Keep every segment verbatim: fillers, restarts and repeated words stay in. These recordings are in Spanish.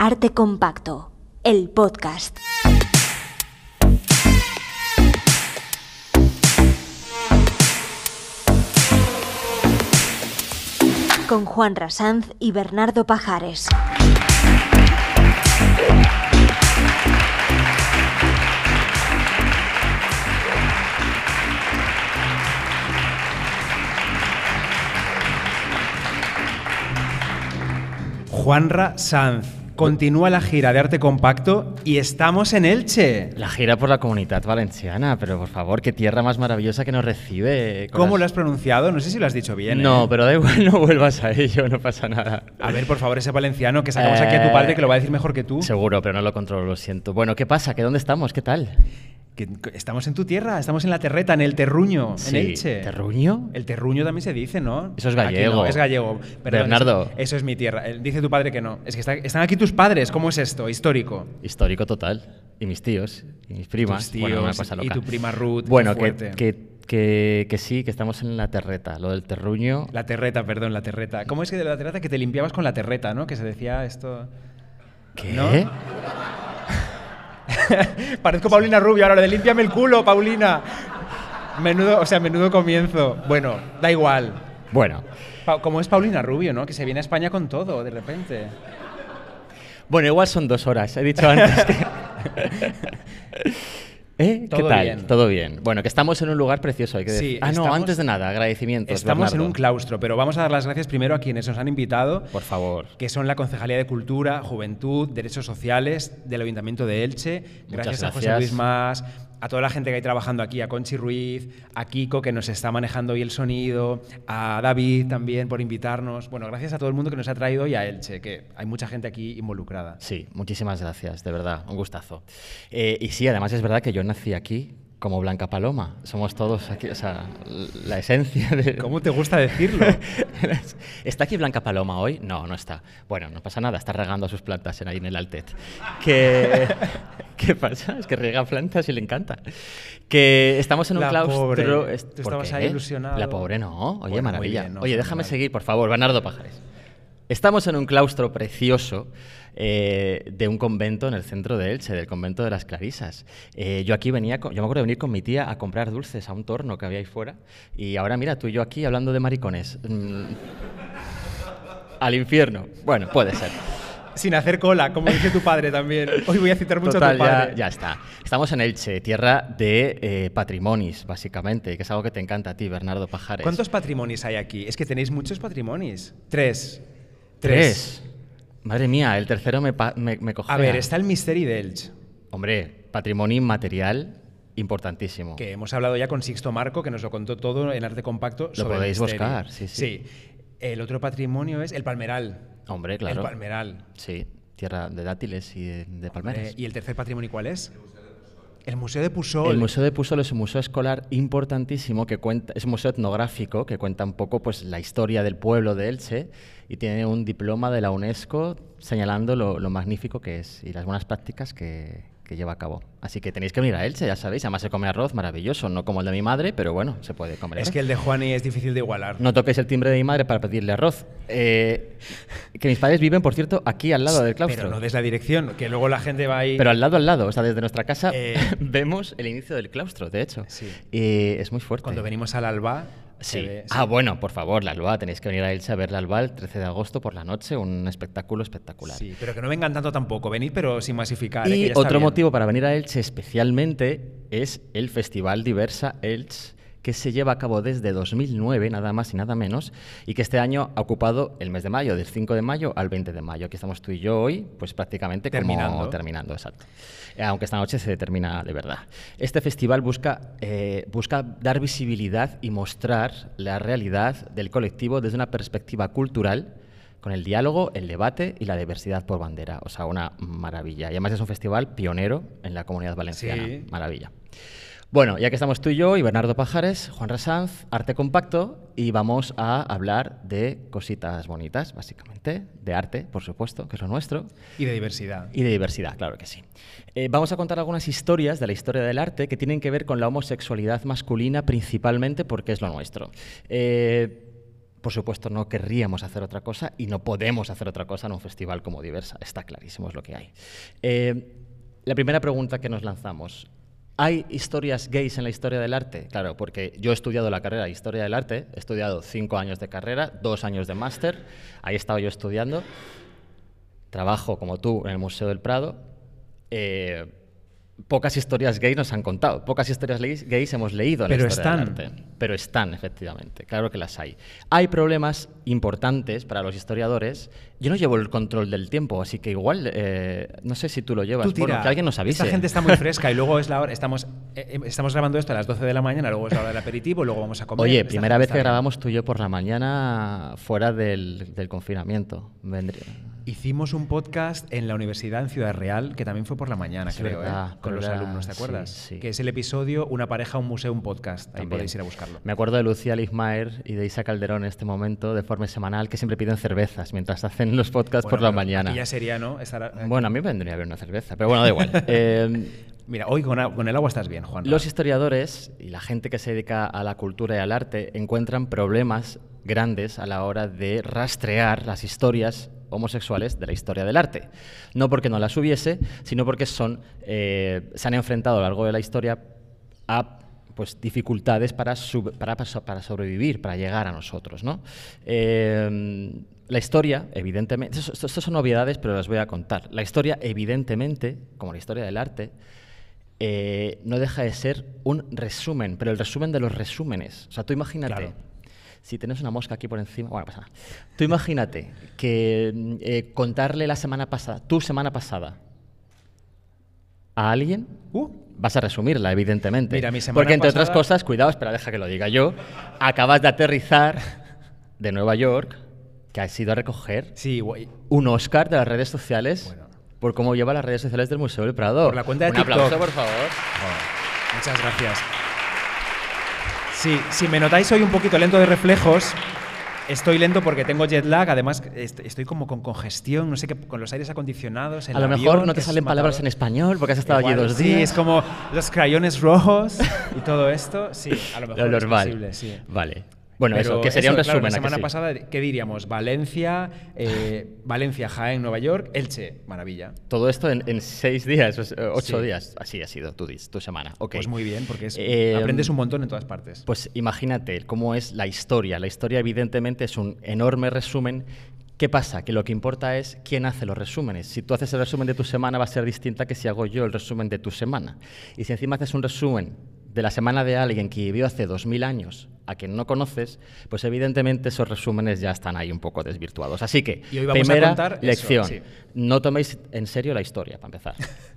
Arte Compacto, el podcast. Con Juan Rasanz y Bernardo Pajares. Juanra Sanz. Continúa la gira de Arte Compacto y estamos en Elche. La gira por la Comunitat Valenciana, pero por favor, qué tierra más maravillosa que nos recibe. ¿Cómo las... lo has pronunciado? No sé si lo has dicho bien. No, ¿eh? pero da igual, no vuelvas a ello, no pasa nada. A ver, por favor, ese valenciano que sacamos eh... aquí a tu padre que lo va a decir mejor que tú. Seguro, pero no lo controlo, lo siento. Bueno, ¿qué pasa? ¿Qué dónde estamos? ¿Qué tal? Que estamos en tu tierra, estamos en la Terreta, en el Terruño, sí. en Elche. ¿Terruño? El Terruño también se dice, ¿no? Eso es gallego. No, es gallego. Perdón, Bernardo. Eso, eso es mi tierra. Dice tu padre que no. Es que está, están aquí tus padres. ¿Cómo es esto? Histórico. Histórico total. Y mis tíos, y mis primas. Tus tíos, bueno, una cosa loca. Y tu prima Ruth. Bueno, que, que, que, que sí, que estamos en la Terreta. Lo del Terruño... La Terreta, perdón, la Terreta. ¿Cómo es que de la Terreta que te limpiabas con la terreta, ¿no? Que se decía esto... ¿Qué? ¿No? Parezco Paulina Rubio ahora, lo de límpiame el culo, Paulina. Menudo, o sea, menudo comienzo. Bueno, da igual. Bueno. Pa como es Paulina Rubio, ¿no? Que se viene a España con todo, de repente. Bueno, igual son dos horas. He dicho antes que... ¿Eh? ¿Qué tal? Bien. Todo bien. Bueno, que estamos en un lugar precioso, hay que decir. Sí, ah, no, estamos, antes de nada, agradecimientos. Estamos Bernardo. en un claustro, pero vamos a dar las gracias primero a quienes nos han invitado. Por favor. Que son la Concejalía de Cultura, Juventud, Derechos Sociales del Ayuntamiento de Elche. Gracias, gracias a José Luis Mas, a toda la gente que hay trabajando aquí, a Conchi Ruiz, a Kiko, que nos está manejando hoy el sonido, a David también por invitarnos. Bueno, gracias a todo el mundo que nos ha traído hoy a Elche, que hay mucha gente aquí involucrada. Sí, muchísimas gracias, de verdad, un gustazo. Eh, y sí, además es verdad que yo nací aquí, como Blanca Paloma. Somos todos aquí, o sea, la esencia de... ¿Cómo te gusta decirlo? ¿Está aquí Blanca Paloma hoy? No, no está. Bueno, no pasa nada, está regando a sus plantas en ahí en el Altet. ¿Qué, ¿Qué pasa? Es que riega plantas y le encanta. Que estamos en un la claustro... Pobre. Es... Tú estabas ahí ilusionado. La pobre no. Oye, bueno, maravilla. Bien, no, Oye, déjame mal. seguir, por favor. Bernardo Pajares. Estamos en un claustro precioso eh, de un convento en el centro de Elche, del convento de las Clarisas. Eh, yo aquí venía, con, yo me acuerdo de venir con mi tía a comprar dulces a un torno que había ahí fuera y ahora mira, tú y yo aquí hablando de maricones. Mm, al infierno. Bueno, puede ser. Sin hacer cola, como dice tu padre también. Hoy voy a citar mucho Total, a tu padre. Ya, ya está. Estamos en Elche, tierra de eh, patrimonios, básicamente, que es algo que te encanta a ti, Bernardo Pajares. ¿Cuántos patrimonios hay aquí? Es que tenéis muchos patrimonios. Tres. Tres. Tres. Madre mía, el tercero me, me, me cogea. A ver, está el Misteri d'Elche. Hombre, patrimonio inmaterial importantísimo. Que hemos hablado ya con Sixto Marco, que nos lo contó todo en Arte Compacto. Lo sobre podéis el Misteri. buscar, sí, sí. Sí. El otro patrimonio es el Palmeral. Hombre, claro. El Palmeral. Sí, tierra de dátiles y de, de palmeras. Hombre, ¿y el tercer patrimonio cuál es? El Museo de Pusol. El Museo de Pusol es un museo escolar importantísimo, que cuenta, es un museo etnográfico que cuenta un poco pues, la historia del pueblo de Elche y tiene un diploma de la UNESCO señalando lo, lo magnífico que es y las buenas prácticas que, que lleva a cabo. Así que tenéis que venir a Elche, ya sabéis, además se come arroz maravilloso, no como el de mi madre, pero bueno, se puede comer. Es arroz. que el de Juani es difícil de igualar. No toquéis el timbre de mi madre para pedirle arroz. Eh, que mis padres viven, por cierto, aquí al lado del claustro. Pero no des la dirección, que luego la gente va ahí... Pero al lado, al lado, o sea, desde nuestra casa eh... vemos el inicio del claustro, de hecho. Sí. Y es muy fuerte. Cuando venimos al Alba... Sí. Ve, sí. Ah, bueno, por favor, la Alba, tenéis que venir a Elche a ver la Alba el trece de agosto por la noche, un espectáculo espectacular. Sí, pero que no vengan tanto tampoco, venid pero sin masificar. Y eh, que ya otro está motivo para venir a Elche especialmente es el Festival Diversa Elche, que se lleva a cabo desde dos mil nueve, nada más y nada menos, y que este año ha ocupado el mes de mayo, del cinco de mayo al veinte de mayo. Aquí estamos tú y yo hoy, pues prácticamente terminando. Como terminando, exacto. Aunque esta noche se termina de verdad. Este festival busca, eh, busca dar visibilidad y mostrar la realidad del colectivo desde una perspectiva cultural, con el diálogo, el debate y la diversidad por bandera. O sea, una maravilla. Y además es un festival pionero en la Comunidad Valenciana. Sí. Maravilla. Bueno, ya que estamos tú y yo y Bernardo Pajares, Juan Rasanz, Arte Compacto, y vamos a hablar de cositas bonitas, básicamente, de arte, por supuesto, que es lo nuestro. Y de diversidad. Y de diversidad, claro que sí. Eh, vamos a contar algunas historias de la historia del arte que tienen que ver con la homosexualidad masculina principalmente porque es lo nuestro. Eh, por supuesto, no querríamos hacer otra cosa y no podemos hacer otra cosa en un festival como Diversa. Está clarísimo, es lo que hay. Eh, la primera pregunta que nos lanzamos. ¿Hay historias gays en la historia del arte? Claro, porque yo he estudiado la carrera de Historia del Arte, he estudiado cinco años de carrera, dos años de máster, ahí he estado yo estudiando, trabajo como tú en el Museo del Prado. Eh, Pocas historias gays nos han contado, pocas historias gays hemos leído en Pero la historia están. del arte. Pero están, efectivamente, claro que las hay. Hay problemas importantes para los historiadores. Yo no llevo el control del tiempo, así que igual, eh, no sé si tú lo llevas. Tú tira, bueno, que alguien nos avise. Esta gente está muy fresca y luego es la hora, estamos, eh, estamos grabando esto a las doce de la mañana, luego es la hora del aperitivo, luego vamos a comer. Oye, Esta primera gente vez está que bien. grabamos tú y yo por la mañana fuera del, del confinamiento. Vendría. Hicimos un podcast en la universidad en Ciudad Real, que también fue por la mañana, Es creo, verdad, ¿eh? Con los verdad, alumnos, ¿te acuerdas? sí, sí. Que es el episodio Una pareja, un museo, un podcast. Ahí También. podéis ir a buscarlo. Me acuerdo de Lucía Lizmaer y de Isa Calderón en este momento, de forma semanal, que siempre piden cervezas mientras hacen los podcasts Bueno, por la pero mañana. aquí ya sería, ¿no? Estar aquí. Bueno, a mí me vendría bien una cerveza, pero bueno, da igual. Eh, Mira, hoy con, a- con el agua estás bien, Juan. los historiadores y la gente que se dedica a la cultura y al arte encuentran problemas grandes a la hora de rastrear las historias homosexuales de la historia del arte. No porque no las hubiese, sino porque son, eh, se han enfrentado a lo largo de la historia a pues, dificultades para, sub- para, para sobrevivir, para llegar a nosotros, ¿no? Eh, la historia, evidentemente, esto, esto son obviedades, pero las voy a contar. La historia, evidentemente, como la historia del arte, eh, no deja de ser un resumen, pero el resumen de los resúmenes. O sea, tú imagínate, Claro. si tienes una mosca aquí por encima, bueno, pasa nada. Tú imagínate que eh, contarle la semana pasada, tu semana pasada, a alguien, Uh, vas a resumirla, evidentemente. Mira, mi semana Porque, entre otras pasada- cosas, cuidado, espera, deja que lo diga yo, acabas de aterrizar de Nueva York, que has ido a recoger sí, guay. un Oscar de las redes sociales Bueno. por cómo lleva las redes sociales del Museo del Prado. Por la cuenta de un TikTok. aplauso, por favor. Oh, muchas gracias. Sí, si me notáis hoy un poquito lento de reflejos, estoy lento porque tengo jet lag, además est- estoy como con congestión, no sé qué, con los aires acondicionados. El A lo avión, mejor no que te es salen palabras en matador. español porque has estado Igual, allí dos sí, días. es como los crayones rojos y todo esto. Sí, a lo mejor Lo es normal. posible, sí. Vale. Bueno, Pero eso, que sería un claro, resumen. la ¿a que semana sí? pasada, ¿qué diríamos? Valencia, eh, Valencia, Jaén, Nueva York, Elche, maravilla. Todo esto en, en seis días, o sea, ocho Sí. días. Así ha sido tu, dis- tu semana. Ok. Pues muy bien, porque es- Eh, aprendes un montón en todas partes. Pues imagínate cómo es la historia. La historia, evidentemente, es un enorme resumen. ¿Qué pasa? Que lo que importa es quién hace los resúmenes. Si tú haces el resumen de tu semana, va a ser distinta que si hago yo el resumen de tu semana. Y si encima haces un resumen de la semana de alguien que vivió hace dos mil años a quien no conoces, pues evidentemente esos resúmenes ya están ahí un poco desvirtuados. Así que, Y hoy vamos a primera contar eso, lección, sí. no toméis en serio la historia, para empezar.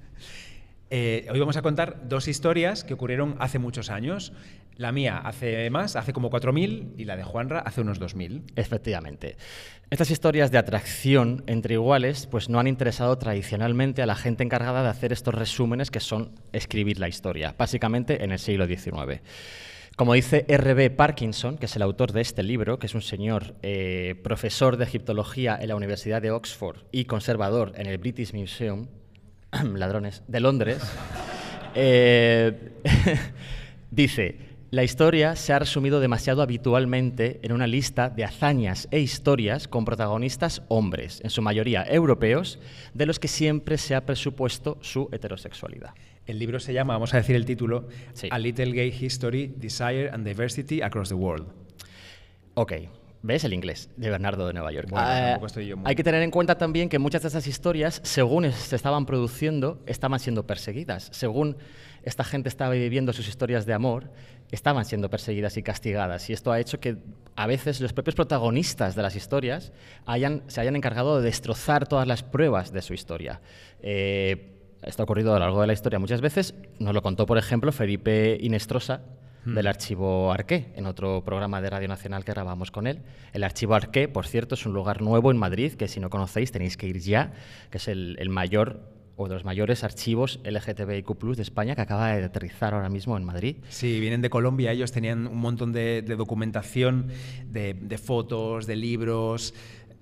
Eh, hoy vamos a contar dos historias que ocurrieron hace muchos años. La mía hace más, hace como cuatro mil, y la de Juanra hace unos dos mil. Efectivamente. Estas historias de atracción entre iguales pues no han interesado tradicionalmente a la gente encargada de hacer estos resúmenes que son escribir la historia, básicamente en el siglo diecinueve. Como dice R B Parkinson, que es el autor de este libro, que es un señor eh, profesor de egiptología en la Universidad de Oxford y conservador en el British Museum, ladrones, de Londres, eh, dice... La historia se ha resumido demasiado habitualmente en una lista de hazañas e historias con protagonistas hombres, en su mayoría europeos, de los que siempre se ha presupuesto su heterosexualidad. El libro se llama, vamos a decir el título, Sí. A Little Gay History, Desire and Diversity Across the World. Ok, ¿ves el inglés de Bernardo de Nueva York? Bueno, Ah, tampoco estoy yo muy- Hay que tener en cuenta también que muchas de esas historias, según es- se estaban produciendo, estaban siendo perseguidas. Según esta gente estaba viviendo sus historias de amor, estaban siendo perseguidas y castigadas. Y esto ha hecho que a veces los propios protagonistas de las historias hayan, se hayan encargado de destrozar todas las pruebas de su historia. Eh, esto ha ocurrido a lo largo de la historia muchas veces. Nos lo contó, por ejemplo, Felipe Inestrosa, del Archivo Arqué, en otro programa de Radio Nacional que grabamos con él. El Archivo Arqué, por cierto, es un lugar nuevo en Madrid, que si no conocéis tenéis que ir ya, que es el, el mayor o de los mayores archivos L G T B I Q plus de España, que acaba de aterrizar ahora mismo en Madrid. Sí, vienen de Colombia, ellos tenían un montón de, de documentación, de, de fotos, de libros.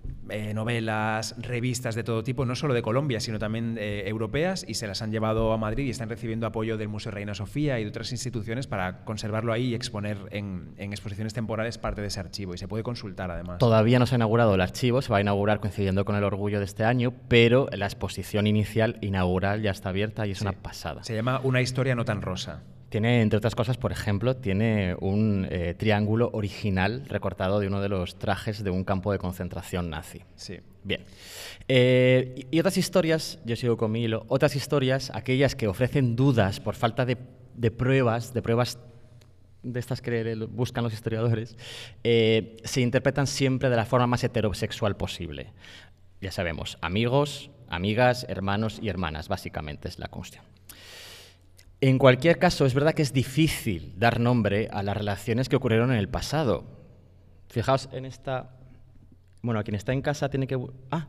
eh, novelas, revistas de todo tipo, no solo de Colombia, sino también eh, europeas, y se las han llevado a Madrid y están recibiendo apoyo del Museo Reina Sofía y de otras instituciones para conservarlo ahí y exponer en, en exposiciones temporales parte de ese archivo, y se puede consultar además. Todavía no se ha inaugurado el archivo, se va a inaugurar coincidiendo con el Orgullo de este año, pero la exposición inicial inaugural ya está abierta y es Sí. una pasada. Se llama Una historia no tan rosa. Tiene, entre otras cosas, por ejemplo, tiene un eh, triángulo original recortado de uno de los trajes de un campo de concentración nazi. Sí. Bien. Eh, y, y otras historias, yo sigo con mi hilo, otras historias, aquellas que ofrecen dudas por falta de, de pruebas, de pruebas de estas que buscan los historiadores, eh, se interpretan siempre de la forma más heterosexual posible. Ya sabemos, amigos, amigas, hermanos y hermanas, básicamente es la cuestión. En cualquier caso, es verdad que es difícil dar nombre a las relaciones que ocurrieron en el pasado. Fijaos en esta... Bueno, a quien está en casa tiene que... ¡Ah!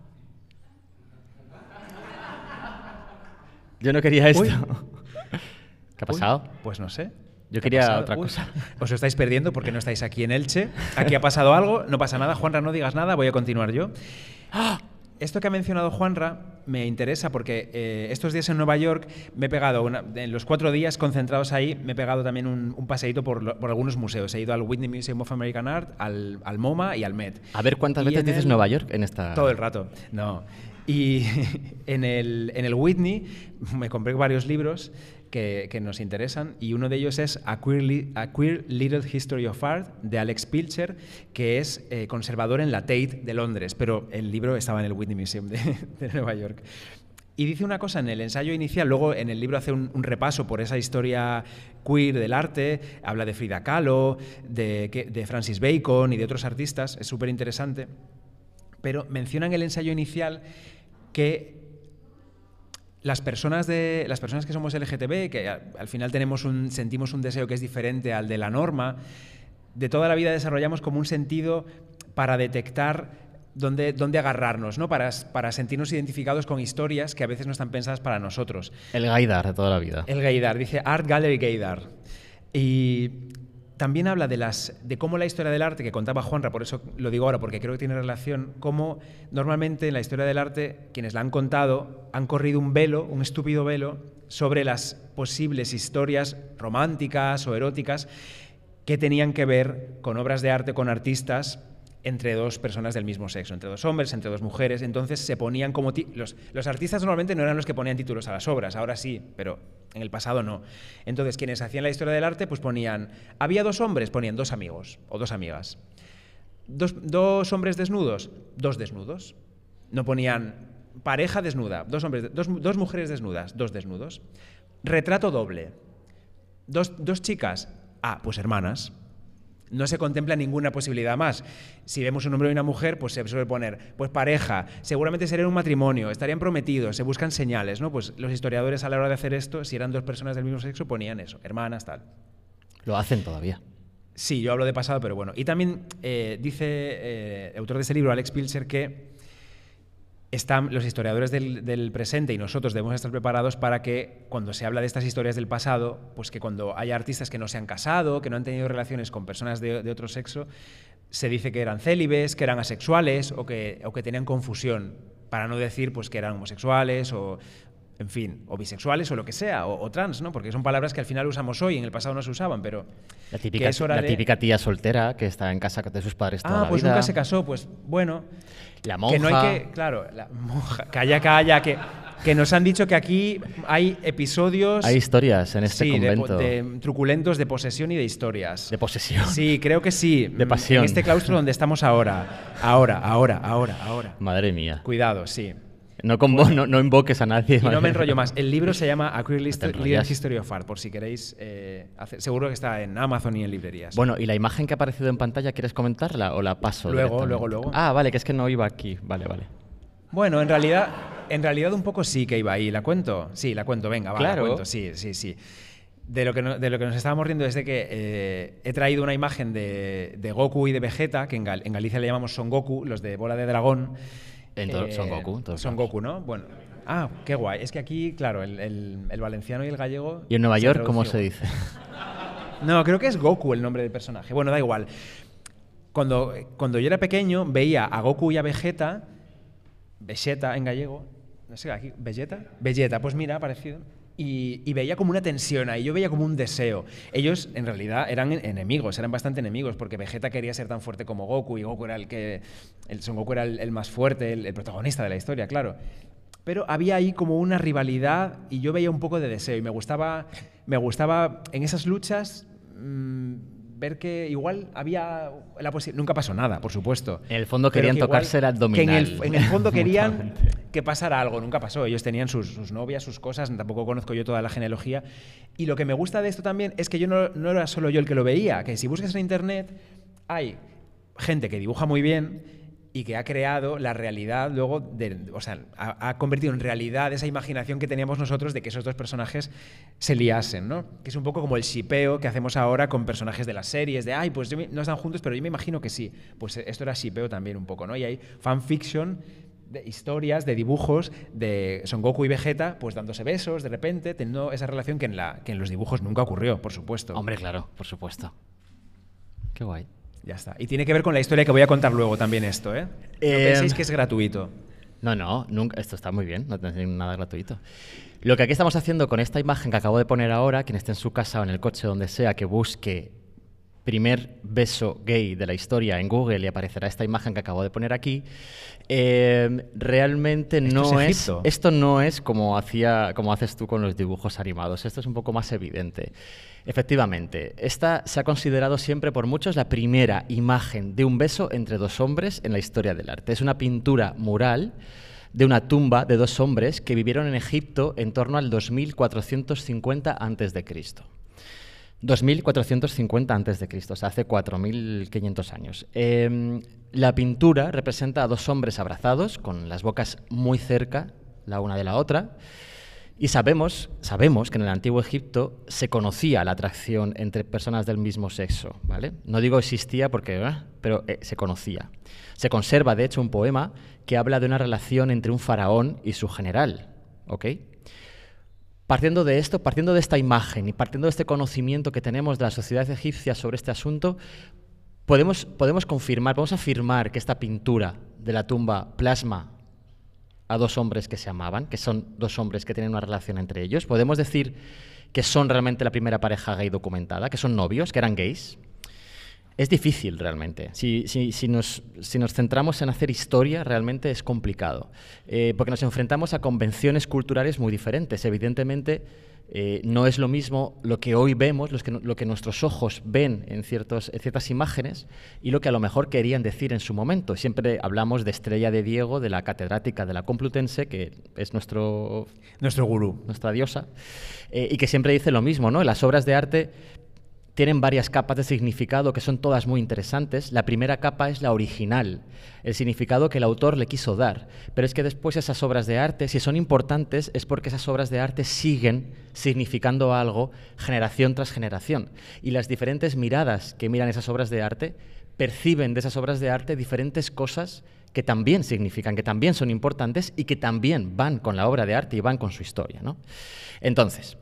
Yo no quería esto. Uy. ¿Qué ha pasado? Uy, pues no sé. Yo ¿Qué ha quería pasado? otra Uy, cosa. Os lo estáis perdiendo porque no estáis aquí en Elche. Aquí ha pasado algo, no pasa nada. Juanra, no digas nada, voy a continuar yo. ¡Ah! Esto que ha mencionado Juanra me interesa porque eh, estos días en Nueva York me he pegado, una, en los cuatro días concentrados ahí, me he pegado también un, un paseíto por, lo, por algunos museos. He ido al Whitney Museum of American Art, al, al MoMA y al Met. A ver, ¿cuántas Y veces en dices el- Nueva York en esta...? Todo el rato, no. Y en el, en el Whitney me compré varios libros que, que nos interesan, y uno de ellos es A Queer, Li- A Queer Little History of Art, de Alex Pilcher, que es eh, conservador en la Tate de Londres, pero el libro estaba en el Whitney Museum de, de Nueva York. Y dice una cosa en el ensayo inicial, luego en el libro hace un, un repaso por esa historia queer del arte, habla de Frida Kahlo, de, que- de Francis Bacon y de otros artistas, es súper interesante, pero menciona en el ensayo inicial que las personas, de, las personas que somos L G T B, que a- al final tenemos un, sentimos un deseo que es diferente al de la norma, de toda la vida desarrollamos como un sentido para detectar dónde, dónde agarrarnos, ¿no? Para, para sentirnos identificados con historias que a veces no están pensadas para nosotros. El gaydar de toda la vida. El gaydar, dice Art Gallery Gaydar. Y también habla de, las, de cómo la historia del arte, que contaba Juanra, por eso lo digo ahora, porque creo que tiene relación, cómo normalmente en la historia del arte, quienes la han contado, han corrido un velo, un estúpido velo, sobre las posibles historias románticas o eróticas que tenían que ver con obras de arte, con artistas, entre dos personas del mismo sexo, entre dos hombres, entre dos mujeres. Entonces se ponían como... ti- Los, los artistas normalmente no eran los que ponían títulos a las obras, ahora sí, pero en el pasado no. Entonces quienes hacían la historia del arte pues ponían... Había dos hombres, ponían dos amigos o dos amigas. Dos, dos hombres desnudos, dos desnudos. No ponían pareja desnuda, dos, hombres, dos, dos mujeres desnudas, dos desnudos. Retrato doble. Dos, dos chicas, ah, pues hermanas. No se contempla ninguna posibilidad más. Si vemos un hombre y una mujer, pues se suele poner, pues pareja, seguramente serían un matrimonio, estarían prometidos, se buscan señales, ¿no? Pues los historiadores a la hora de hacer esto, si eran dos personas del mismo sexo, ponían eso, hermanas, tal. Lo hacen todavía. Sí, yo hablo de pasado, pero bueno. Y también eh, dice eh, el autor de ese libro, Alex Pilcher, que están los historiadores del, del presente y nosotros debemos estar preparados para que cuando se habla de estas historias del pasado, pues que cuando haya artistas que no se han casado, que no han tenido relaciones con personas de, de otro sexo, se dice que eran célibes, que eran asexuales o que, o que tenían confusión, para no decir pues que eran homosexuales o, en fin, o bisexuales o lo que sea, o, o trans, ¿no? Porque son palabras que al final usamos hoy, en el pasado no se usaban, pero La típica, que es hora la de... típica tía soltera que está en casa de sus padres toda Ah, la pues vida. nunca se casó, pues bueno. La monja. Que no hay que, claro, la monja, calla, calla, que, que nos han dicho que aquí hay episodios... Hay historias en este sí, de po- convento. de, truculentos de posesión y de historias. De posesión. Sí, creo que sí. De pasión. En este claustro donde estamos ahora. Ahora, ahora, ahora, ahora. Madre mía. Cuidado, sí. No, convo- no, no invoques a nadie. Y no me enrollo más. El libro se llama A Queer te Little enrollas. History of Art, por si queréis eh, hacer. Seguro que está en Amazon y en librerías. Bueno, ¿y la imagen que ha aparecido en pantalla, quieres comentarla o la paso? Luego, directamente? luego, luego. Ah, vale, que es que no iba aquí. Vale, vale. Bueno, en realidad, en realidad un poco sí que iba ahí. ¿La cuento? Sí, la cuento. Venga, va, Claro. la cuento. Sí, sí, sí. De lo, que no- de lo que nos estábamos riendo es de que eh, he traído una imagen de, de Goku y de Vegeta, que en, Gal- en Galicia le llamamos Son Goku, los de Bola de Dragón. En todo- Son Goku, en todos Son lados. Goku, ¿no? Bueno. Ah, qué guay. Es que aquí, claro, el, el- el valenciano y el gallego... ¿Y en Nueva se York cómo tradució. se dice? No, creo que es Goku el nombre del personaje. Bueno, da igual. cuando, cuando yo era pequeño veía a Goku y a Vegeta, Vegeta en gallego, no sé, aquí, ¿Vegeta? Vegeta, pues mira, parecido. Y, y veía como una tensión ahí, yo veía como un deseo. Ellos en realidad eran enemigos, eran bastante enemigos, porque Vegeta quería ser tan fuerte como Goku y Goku era el que, el Son Goku era el, el más fuerte, el, el protagonista de la historia, claro. Pero había ahí como una rivalidad y yo veía un poco de deseo y me gustaba, me gustaba en esas luchas mmm, ver que igual había la posibilidad. Nunca pasó nada, por supuesto. En el fondo querían tocarse el abdominal. Que en el, en el fondo querían que pasara algo, nunca pasó. Ellos tenían sus, sus novias, sus cosas, tampoco conozco yo toda la genealogía. Y lo que me gusta de esto también es que yo no, no era solo yo el que lo veía, que si buscas en internet hay gente que dibuja muy bien y que ha creado la realidad luego, de, o sea, ha, ha convertido en realidad esa imaginación que teníamos nosotros de que esos dos personajes se liasen, ¿no? Que es un poco como el shipeo que hacemos ahora con personajes de las series, de, ay, pues yo me, no están juntos, pero yo me imagino que sí. Pues esto era shipeo también un poco, ¿no? Y hay fanfiction de historias, de dibujos de Son Goku y Vegeta, pues dándose besos de repente, teniendo esa relación que en, la, que en los dibujos nunca ocurrió, por supuesto. Hombre, claro, por supuesto. Qué guay. Ya está. Y tiene que ver con la historia que voy a contar luego también esto, ¿eh? No eh, penséis que es gratuito. No, no, nunca, esto está muy bien, no tenéis nada gratuito. Lo que aquí estamos haciendo con esta imagen que acabo de poner ahora, quien esté en su casa o en el coche, donde sea, que busque primer beso gay de la historia en Google y aparecerá esta imagen que acabo de poner aquí, eh, realmente no es, es esto no es como, hacía, como haces tú con los dibujos animados, esto es un poco más evidente. Efectivamente, esta se ha considerado siempre por muchos la primera imagen de un beso entre dos hombres en la historia del arte. Es una pintura mural de una tumba de dos hombres que vivieron en Egipto en torno al dos mil cuatrocientos cincuenta antes de Cristo. dos mil cuatrocientos cincuenta antes de Cristo, o sea, hace cuatro mil quinientos años. Eh, la pintura representa a dos hombres abrazados, con las bocas muy cerca la una de la otra, y sabemos, sabemos que en el antiguo Egipto se conocía la atracción entre personas del mismo sexo, ¿vale? No digo existía porque, ¿eh? pero eh, se conocía. Se conserva, de hecho, un poema que habla de una relación entre un faraón y su general, ¿ok? Partiendo de esto, partiendo de esta imagen y partiendo de este conocimiento que tenemos de la sociedad egipcia sobre este asunto, podemos, podemos confirmar, podemos afirmar que esta pintura de la tumba plasma a dos hombres que se amaban, que son dos hombres que tienen una relación entre ellos. Podemos decir que son realmente la primera pareja gay documentada, que son novios, que eran gays. Es difícil realmente. Si, si, si, nos, si nos centramos en hacer historia, realmente es complicado, eh, porque nos enfrentamos a convenciones culturales muy diferentes. Evidentemente, eh, no es lo mismo lo que hoy vemos, lo que, lo que nuestros ojos ven en, ciertos, en ciertas imágenes y lo que a lo mejor querían decir en su momento. Siempre hablamos de Estrella de Diego, de la catedrática de la Complutense, que es nuestro, nuestro gurú, nuestra diosa, eh, y que siempre dice lo mismo, ¿no? Las obras de arte tienen varias capas de significado que son todas muy interesantes. La primera capa es la original, el significado que el autor le quiso dar. Pero es que después esas obras de arte, si son importantes, es porque esas obras de arte siguen significando algo generación tras generación. Y las diferentes miradas que miran esas obras de arte perciben de esas obras de arte diferentes cosas que también significan, que también son importantes y que también van con la obra de arte y van con su historia, ¿no? Entonces,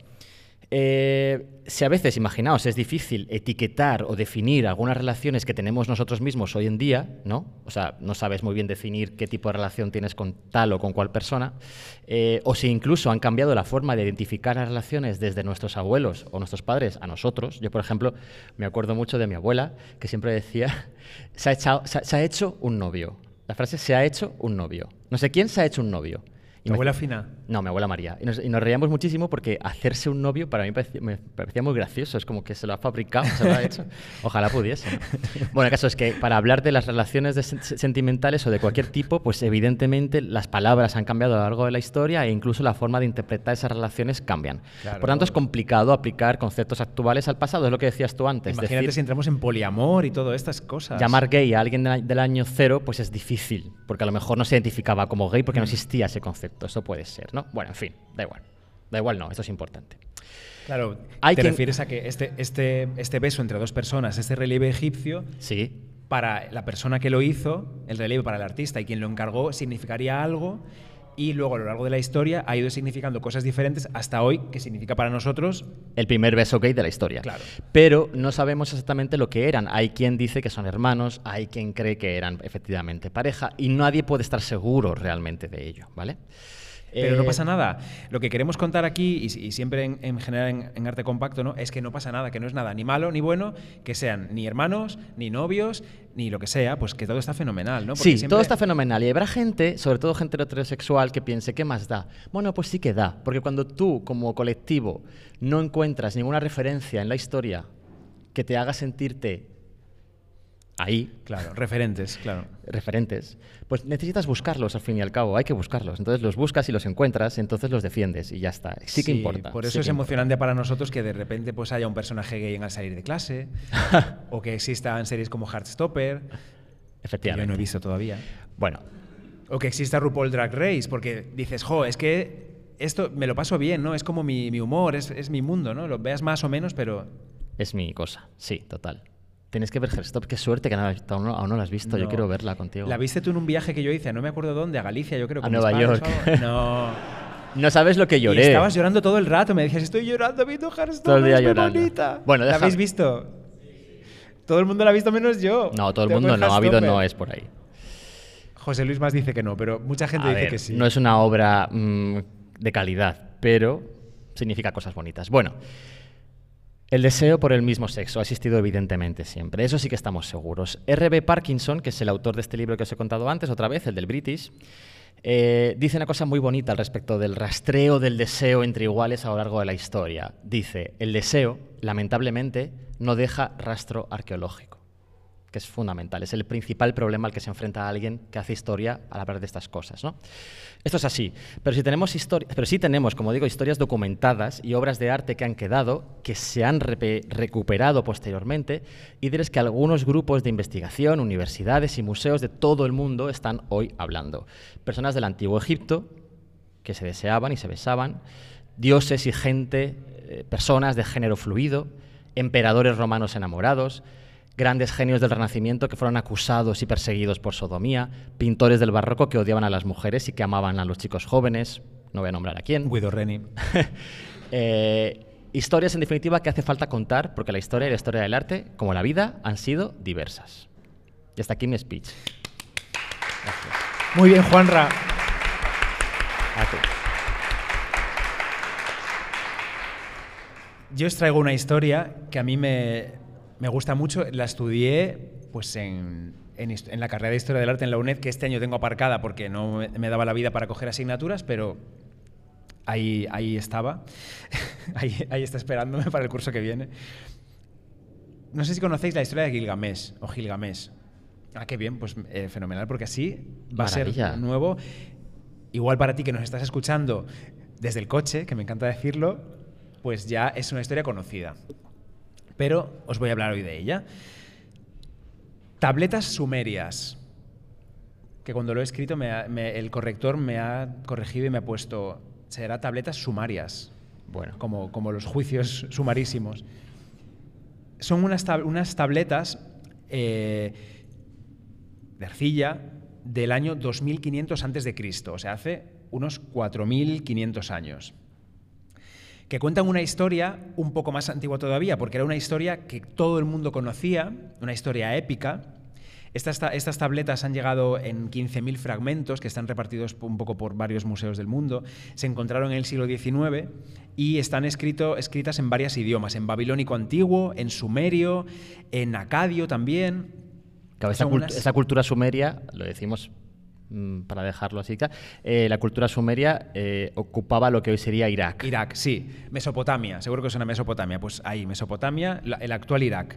Eh, si a veces, imaginaos, es difícil etiquetar o definir algunas relaciones que tenemos nosotros mismos hoy en día, ¿no? O sea, no sabes muy bien definir qué tipo de relación tienes con tal o con cual persona, eh, o si incluso han cambiado la forma de identificar las relaciones desde nuestros abuelos o nuestros padres a nosotros. Yo, por ejemplo, me acuerdo mucho de mi abuela, que siempre decía, se ha, echado, se ha, se ha hecho un novio. La frase, se ha hecho un novio. No sé quién se ha hecho un novio. ¿Tu abuela Fina? No, mi abuela María. Y nos, y nos reíamos muchísimo porque hacerse un novio para mí parecía, me parecía muy gracioso. Es como que se lo ha fabricado, se lo ha hecho. Ojalá pudiese, ¿no? Bueno, el caso es que para hablar de las relaciones de sen sentimentales o de cualquier tipo, pues evidentemente las palabras han cambiado a lo largo de la historia e incluso la forma de interpretar esas relaciones cambian. Claro, por tanto, es complicado aplicar conceptos actuales al pasado, es lo que decías tú antes. Imagínate decir, si entramos en poliamor y todas estas cosas. Llamar gay a alguien de, del año cero, pues es difícil, porque a lo mejor no se identificaba como gay porque mm. no existía ese concepto. Esto puede ser, ¿no? Bueno, en fin, da igual. Da igual no, esto es importante. Claro, Hay te quien... refieres a que este, este, este beso entre dos personas, este relieve egipcio, sí. para la persona que lo hizo, el relieve para el artista y quien lo encargó, significaría algo y luego a lo largo de la historia ha ido significando cosas diferentes hasta hoy, que significa para nosotros el primer beso gay de la historia. Claro. Pero no sabemos exactamente lo que eran. Hay quien dice que son hermanos, hay quien cree que eran efectivamente pareja y nadie puede estar seguro realmente de ello, ¿vale? Pero eh, no pasa nada. Lo que queremos contar aquí, y, y siempre en, en general en, en Arte Compacto, ¿no? Es que no pasa nada, que no es nada ni malo ni bueno, que sean ni hermanos, ni novios, ni lo que sea, pues que todo está fenomenal, ¿no? Porque sí, siempre... todo está fenomenal. Y habrá gente, sobre todo gente heterosexual, que piense, ¿qué más da? Bueno, pues sí que da. Porque cuando tú, como colectivo, no encuentras ninguna referencia en la historia que te haga sentirte ahí, Claro, referentes, claro. referentes, pues necesitas buscarlos al fin y al cabo, hay que buscarlos. Entonces los buscas y los encuentras, entonces los defiendes y ya está. Sí que importa. Por eso sí es que emocionante importa. para nosotros que de repente pues haya un personaje gay en Al salir de clase, o que existan series como Heartstopper, que yo Efectivamente. no he visto todavía, Bueno, o que exista RuPaul Drag Race, porque dices, jo, es que esto me lo paso bien, ¿no? Es como mi, mi humor, es, es mi mundo, ¿no? Lo veas más o menos, pero... es mi cosa, sí, total. Tienes que ver Heartstopper, qué suerte que no, aún, no, aún no la has visto, yo No. quiero verla contigo. ¿La viste tú en un viaje que yo hice? No me acuerdo dónde, a Galicia, yo creo. A con mis Nueva padres York. o algo. No. No sabes lo que lloré. Y estabas llorando todo el rato, me decías, estoy llorando viendo Heartstopper, Todo el día es muy llorando. bonita. Bueno, ¿La deja- habéis visto? Todo el mundo la ha visto menos yo. No, todo el Tengo mundo el no, ha habido Heartstopper. no es por ahí. José Luis más dice que no, pero mucha gente A dice ver, que sí. no es una obra mm, de calidad, pero significa cosas bonitas. Bueno, el deseo por el mismo sexo ha existido evidentemente siempre, eso sí que estamos seguros. R B Parkinson, que es el autor de este libro que os he contado antes, otra vez, el del British, eh, dice una cosa muy bonita al respecto del rastreo del deseo entre iguales a lo largo de la historia. Dice, el deseo, lamentablemente, no deja rastro arqueológico, que es fundamental, es el principal problema al que se enfrenta alguien que hace historia al hablar de estas cosas, ¿no? Esto es así, pero si tenemos historia, pero sí tenemos, como digo, historias documentadas y obras de arte que han quedado, que se han repe- recuperado posteriormente, y diréis que algunos grupos de investigación, universidades y museos de todo el mundo están hoy hablando. Personas del Antiguo Egipto que se deseaban y se besaban, dioses y gente, eh, personas de género fluido, emperadores romanos enamorados, grandes genios del Renacimiento que fueron acusados y perseguidos por sodomía, pintores del barroco que odiaban a las mujeres y que amaban a los chicos jóvenes, no voy a nombrar a quién. Guido Reni. Eh, historias, en definitiva, que hace falta contar, porque la historia y la historia del arte, como la vida, han sido diversas. Y hasta aquí mi speech. Gracias. Muy bien, Juanra. A ti. Yo os traigo una historia que a mí me, me gusta mucho. La estudié pues en, en, hist- en la carrera de Historia del Arte en la UNED, que este año tengo aparcada porque no me, me daba la vida para coger asignaturas, pero ahí, ahí estaba. ahí, ahí está esperándome para el curso que viene. No sé si conocéis la historia de Gilgamesh o Gilgamesh. Ah, qué bien, pues eh, fenomenal, porque así va Maravilla. a ser nuevo. Igual para ti que nos estás escuchando desde el coche, que me encanta decirlo, pues ya es una historia conocida. Pero os voy a hablar hoy de ella. Tabletas sumerias. Que cuando lo he escrito me ha- me- el corrector me ha corregido y me ha puesto, será tabletas sumarias, Bueno, como, como los juicios sumarísimos. Son unas, tab- unas tabletas eh, de arcilla del año dos mil quinientos antes de Cristo, o sea, hace unos cuatro mil quinientos años, que cuentan una historia un poco más antigua todavía, porque era una historia que todo el mundo conocía, una historia épica. Estas, ta- estas tabletas han llegado en quince mil fragmentos que están repartidos un poco por varios museos del mundo. Se encontraron en el siglo diecinueve y están escrito, escritas en varios idiomas, en babilónico antiguo, en sumerio, en acadio también. claro, esa, Son cult- unas- esa cultura sumeria, lo decimos mm, para dejarlo así, claro, eh, la cultura sumeria eh, ocupaba lo que hoy sería Irak. Irak, sí. Mesopotamia, seguro que suena Mesopotamia. Pues ahí, Mesopotamia, la- el actual Irak.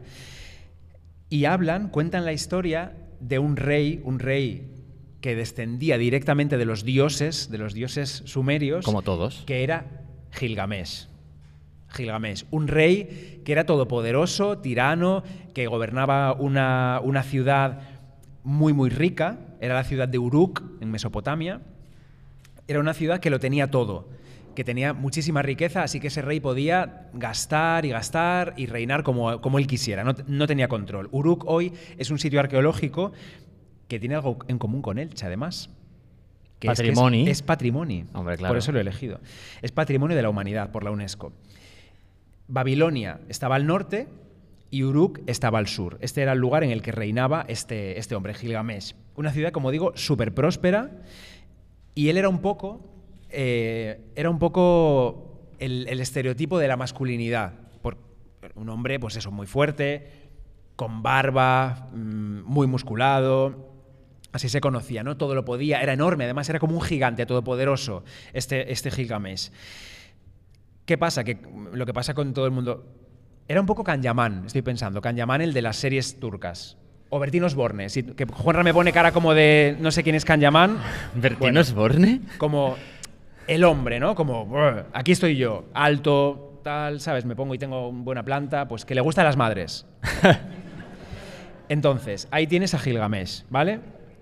Y hablan, cuentan la historia de un rey, un rey que descendía directamente de los dioses, de los dioses sumerios, Como todos. que era Gilgamesh. Gilgamesh, un rey que era todopoderoso, tirano, que gobernaba una, una ciudad muy, muy rica. Era la ciudad de Uruk, en Mesopotamia. Era una ciudad que lo tenía todo, que tenía muchísima riqueza, así que ese rey podía gastar y gastar y reinar como, como él quisiera, no, no tenía control. Uruk hoy es un sitio arqueológico que tiene algo en común con Elche, además. Que es, que Patrimoni. es, es patrimonio. Hombre, claro. Por eso lo he elegido. Es patrimonio de la humanidad por la UNESCO. Babilonia estaba al norte y Uruk estaba al sur. Este era el lugar en el que reinaba este, este hombre, Gilgamesh. Una ciudad, como digo, súper próspera, y él era un poco, eh, era un poco el, el estereotipo de la masculinidad. Por un hombre, pues eso, muy fuerte, con barba, mmm, muy musculado. Así se conocía, ¿no? Todo lo podía, era enorme, además era como un gigante todopoderoso, este, este Gilgamesh. ¿Qué pasa? Que lo que pasa con todo el mundo... Era un poco Kanyaman, estoy pensando. Kanyaman, el de las series turcas. O Bertín Osborne. Si, que Juanra me pone cara como de... No sé quién es Kanyaman. ¿Bertín bueno, Osborne? Como el hombre, ¿no? Como, aquí estoy yo, alto, tal, ¿sabes? Me pongo y tengo buena planta. Pues que le gustan las madres. Entonces, ahí tienes a Gilgamesh, ¿vale?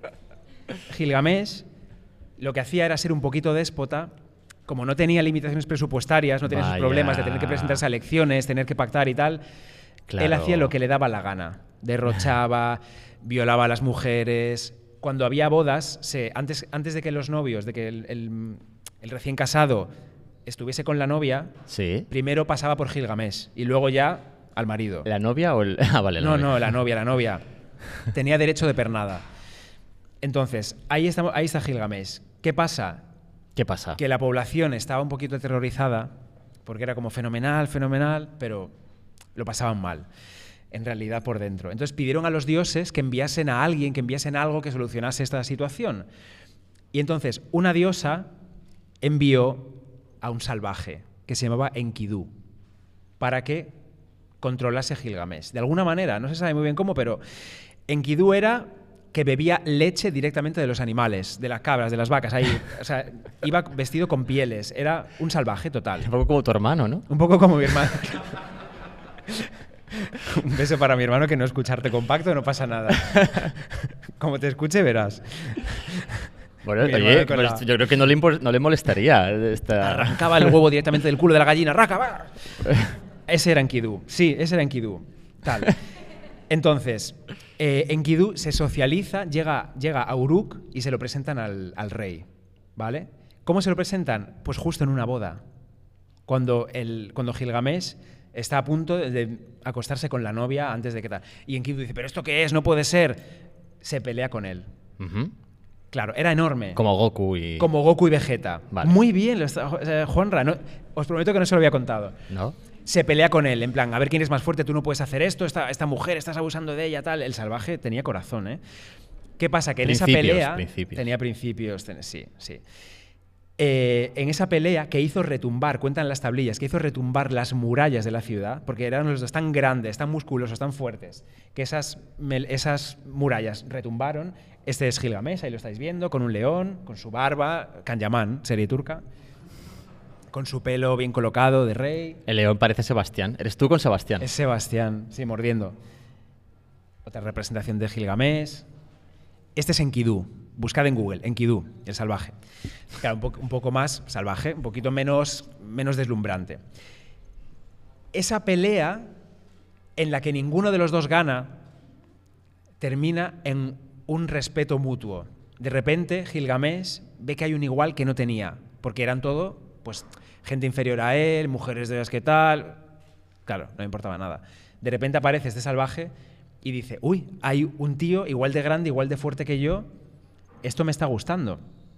Gilgamesh lo que hacía era ser un poquito déspota. Como no tenía limitaciones presupuestarias, no tenía Vaya. esos problemas de tener que presentarse a elecciones, tener que pactar y tal, Claro. él hacía lo que le daba la gana. Derrochaba, violaba a las mujeres. Cuando había bodas, se, antes, antes de que los novios, de que el, el, el recién casado estuviese con la novia, Sí. primero pasaba por Gilgamesh y luego ya al marido. ¿La novia o el...? Ah, vale, la No, novia. no, la novia, la novia. Tenía derecho de pernada. Entonces, ahí está, ahí está Gilgamesh. ¿Qué pasa? ¿Qué pasa? Que la población estaba un poquito aterrorizada, porque era como fenomenal, fenomenal, pero lo pasaban mal, en realidad por dentro. Entonces pidieron a los dioses que enviasen a alguien, que enviasen algo que solucionase esta situación. Y entonces una diosa envió a un salvaje, que se llamaba Enkidu, para que controlase Gilgamesh. De alguna manera, no se sabe muy bien cómo, pero Enkidu era... que bebía leche directamente de los animales, de las cabras, de las vacas. Ahí, o sea, iba vestido con pieles. Era un salvaje total. Un poco como tu hermano, ¿no? Un poco como mi hermano. Un beso para mi hermano, que no escucharte compacto, no pasa nada. Como te escuche, verás. Bueno, Mi oye, hermano con pues la- yo creo que no le, impor- no le molestaría esta... Arrancaba el huevo directamente del culo de la gallina. ¡Raca, va! Ese era Enkidu. Sí, ese era Enkidu. Tal. Entonces, eh, Enkidu se socializa, llega, llega a Uruk y se lo presentan al, al rey, ¿vale? ¿Cómo se lo presentan? Pues justo en una boda, cuando, el, cuando Gilgamesh está a punto de, de acostarse con la novia antes de que tal. Y Enkidu dice, ¿pero esto qué es? No puede ser. Se pelea con él. Ujú. Claro, era enorme. Como Goku y... Como Goku y Vegeta. Vale. Muy bien, lo está- eh, Juanra, no- os prometo que no se lo había contado. ¿No? Se pelea con él, en plan, a ver quién es más fuerte, tú no puedes hacer esto, esta, esta mujer, estás abusando de ella, tal. El salvaje tenía corazón, ¿eh? ¿Qué pasa? Que en esa Principios, pelea... principios. Tenía principios, ten- sí, sí. Eh, en esa pelea que hizo retumbar, cuentan las tablillas, que hizo retumbar las murallas de la ciudad, porque eran los dos tan grandes, tan musculosos, tan fuertes, que esas, mel- esas murallas retumbaron. Este es Gilgamesh, ahí lo estáis viendo, con un león, con su barba, Kanyaman, serie turca, con su pelo bien colocado de rey. El león parece Sebastián. ¿Eres tú con Sebastián? Es Sebastián, sí, mordiendo. Otra representación de Gilgamesh. Este es Enkidu. Buscad en Google, Enkidu, el salvaje. Claro, un, po- un poco más salvaje, un poquito menos, menos deslumbrante. Esa pelea en la que ninguno de los dos gana termina en un respeto mutuo. De repente, Gilgamesh ve que hay un igual que no tenía, porque eran todo, pues, gente inferior a él, mujeres de las que tal. Claro, no le importaba nada. De repente aparece este salvaje y dice, uy, hay un tío igual de grande, igual de fuerte que yo, esto me está gustando.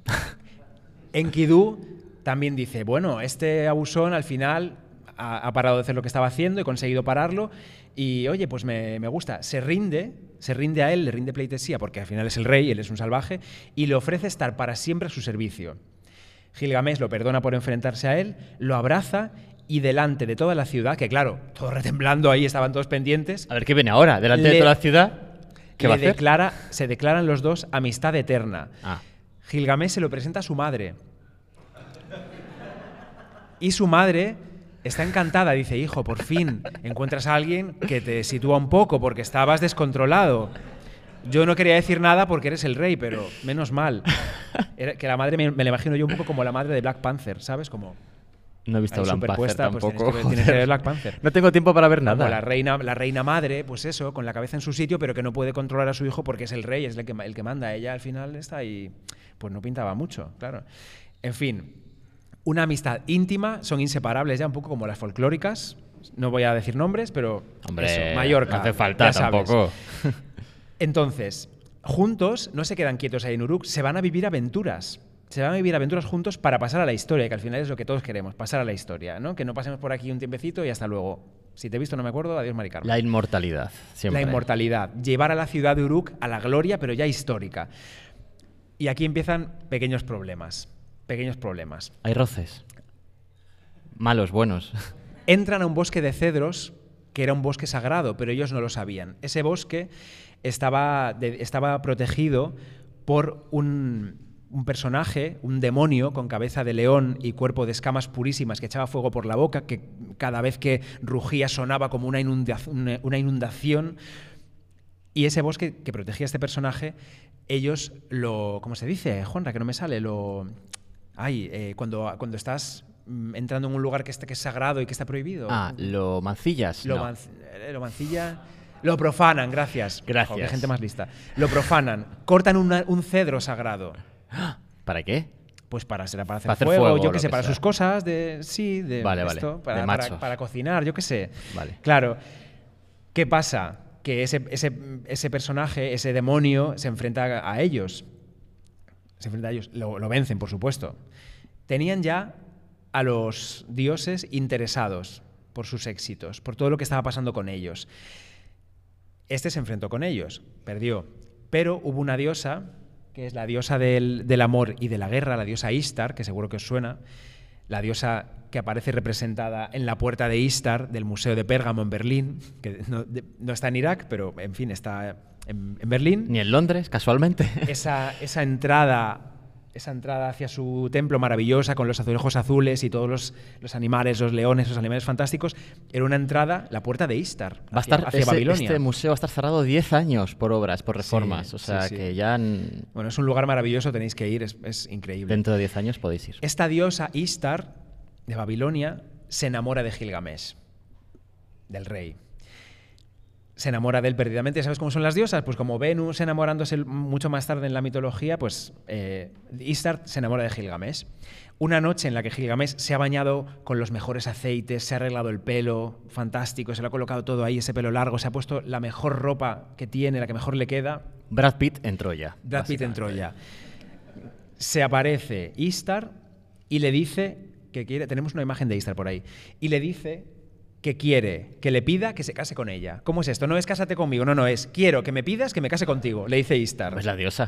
Enkidu también dice, bueno, este abusón al final ha, ha parado de hacer lo que estaba haciendo, he conseguido pararlo y, oye, pues me, me gusta. Se rinde, se rinde a él, le rinde pleitesía, porque al final es el rey, él es un salvaje, y le ofrece estar para siempre a su servicio. Gilgamesh lo perdona por enfrentarse a él, lo abraza y delante de toda la ciudad, que claro, todos retemblando ahí, estaban todos pendientes, A ver qué viene ahora, delante de Le- toda la ciudad. ¿Qué le va a hacer? declara, se declaran los dos amistad eterna. Ah. Gilgamesh se lo presenta a su madre. Y su madre está encantada, dice, hijo, por fin encuentras a alguien que te sitúa un poco porque estabas descontrolado. Yo no quería decir nada porque eres el rey, pero menos mal. Era, que la madre me, me la imagino yo un poco como la madre de Black Panther, ¿sabes? Como No he visto ahí Black Panther superpuesta, pues tampoco. tienes que ver- tienes que ver Black Panther. No tengo tiempo para ver Como nada. la reina, la reina madre, pues eso, con la cabeza en su sitio, pero que no puede controlar a su hijo porque es el rey, es el que, el que manda. Ella al final está ahí, pues no pintaba mucho, claro. En fin, una amistad íntima, son inseparables ya un poco como las folclóricas. No voy a decir nombres, pero Hombre, eso, Mallorca. no hace falta ya sabes. tampoco. Entonces, juntos, no se quedan quietos ahí en Uruk, se van a vivir aventuras. Se van a vivir aventuras juntos para pasar a la historia, que al final es lo que todos queremos, pasar a la historia, ¿no? Que no pasemos por aquí un tiempecito y hasta luego. Si te he visto no me acuerdo, adiós Mari Carmen. La inmortalidad, siempre. La inmortalidad. Llevar a la ciudad de Uruk a la gloria, pero ya histórica. Y aquí empiezan pequeños problemas. Pequeños problemas. Hay roces. Malos, buenos. Entran a un bosque de cedros, que era un bosque sagrado, pero ellos no lo sabían. Ese bosque estaba, de- estaba protegido por un, un personaje, un demonio con cabeza de león y cuerpo de escamas purísimas que echaba fuego por la boca, que cada vez que rugía sonaba como una, inunda- una- una inundación. Y ese bosque que protegía a este personaje, ellos lo... ¿Cómo se dice, Juanra? Que no me sale. Lo... Ay, eh, cuando, cuando estás mm, entrando en un lugar que, está, que es sagrado y que está prohibido. Ah, lo mancillas. Lo, No. manc- eh, lo mancilla... Lo profanan, gracias. Gracias. Joder, qué gente más lista. Lo profanan. Cortan una- un cedro sagrado. ¿Para qué? Pues para, será para hacer, Para hacer fuego, fuego, yo lo qué sé, que para sea. sus cosas, de sí, de Vale, vale, esto, de para, para, machos. para cocinar, yo qué sé. Vale. Claro. ¿Qué pasa? Que ese, ese, ese personaje, ese demonio, se enfrenta a, a ellos. Se enfrenta a ellos. Lo, lo vencen, por supuesto. Tenían ya a los dioses interesados por sus éxitos, por todo lo que estaba pasando con ellos. Este se enfrentó con ellos, perdió. Pero hubo una diosa, que es la diosa del, del amor y de la guerra, la diosa Istar, que seguro que os suena, la diosa que aparece representada en la puerta de Istar del Museo de Pérgamo en Berlín, que no, de- no está en Irak, pero en fin, está en, en Berlín. Ni en Londres, casualmente. Esa, esa entrada... Esa entrada hacia su templo maravillosa con los azulejos azules y todos los, los animales, los leones, los animales fantásticos, era una entrada, la puerta de Istar, Va a hacia, estar hacia ese- Babilonia. Este museo va a estar cerrado diez años por obras, por reformas. Sí, o sea sí, sí. que ya en- Bueno, es un lugar maravilloso, tenéis que ir, es, es increíble. dentro de diez años podéis ir. Esta diosa Istar de Babilonia se enamora de Gilgamesh, del rey. Se enamora de él perdidamente. ¿Sabes cómo son las diosas? Pues como Venus enamorándose mucho más tarde en la mitología, pues eh, Istar se enamora de Gilgamesh. Una noche en la que Gilgamesh se ha bañado con los mejores aceites, se ha arreglado el pelo, fantástico, se lo ha colocado todo ahí, ese pelo largo, se ha puesto la mejor ropa que tiene, la que mejor le queda. Brad Pitt en Troya. Brad Pitt en básicamente. Troya. Se aparece Istar y le dice que quiere, tenemos una imagen de Istar por ahí, y le dice que quiere, que le pida que se case con ella. ¿Cómo es esto? No es cásate conmigo, no, no, es quiero que me pidas que me case contigo, le dice Istar. Es la diosa.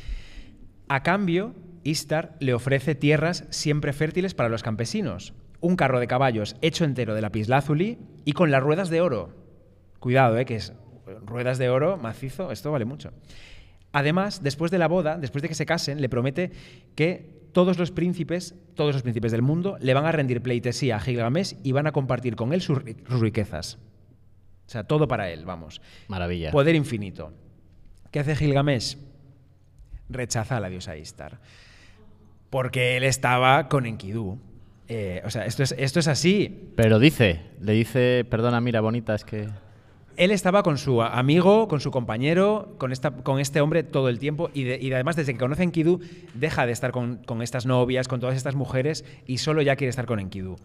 A cambio, Istar le ofrece tierras siempre fértiles para los campesinos, un carro de caballos hecho entero de lapislázuli y con las ruedas de oro. Cuidado, eh, que es ruedas de oro macizo, esto vale mucho. Además, después de la boda, después de que se casen, le promete que todos los príncipes, todos los príncipes del mundo, le van a rendir pleitesía a Gilgamesh y van a compartir con él sus, ri- sus riquezas. O sea, todo para él, vamos. Maravilla. Poder infinito. ¿Qué hace Gilgamesh? Rechaza a la diosa Istar. Porque él estaba con Enkidu. Eh, o sea, esto es, esto es así. Pero dice, le dice, perdona, mira, bonita, es que... Él estaba con su amigo, con su compañero, con, esta, con este hombre todo el tiempo y, de- y además desde que conoce a Enkidu deja de estar con, con estas novias, con todas estas mujeres y solo ya quiere estar con Enkidu.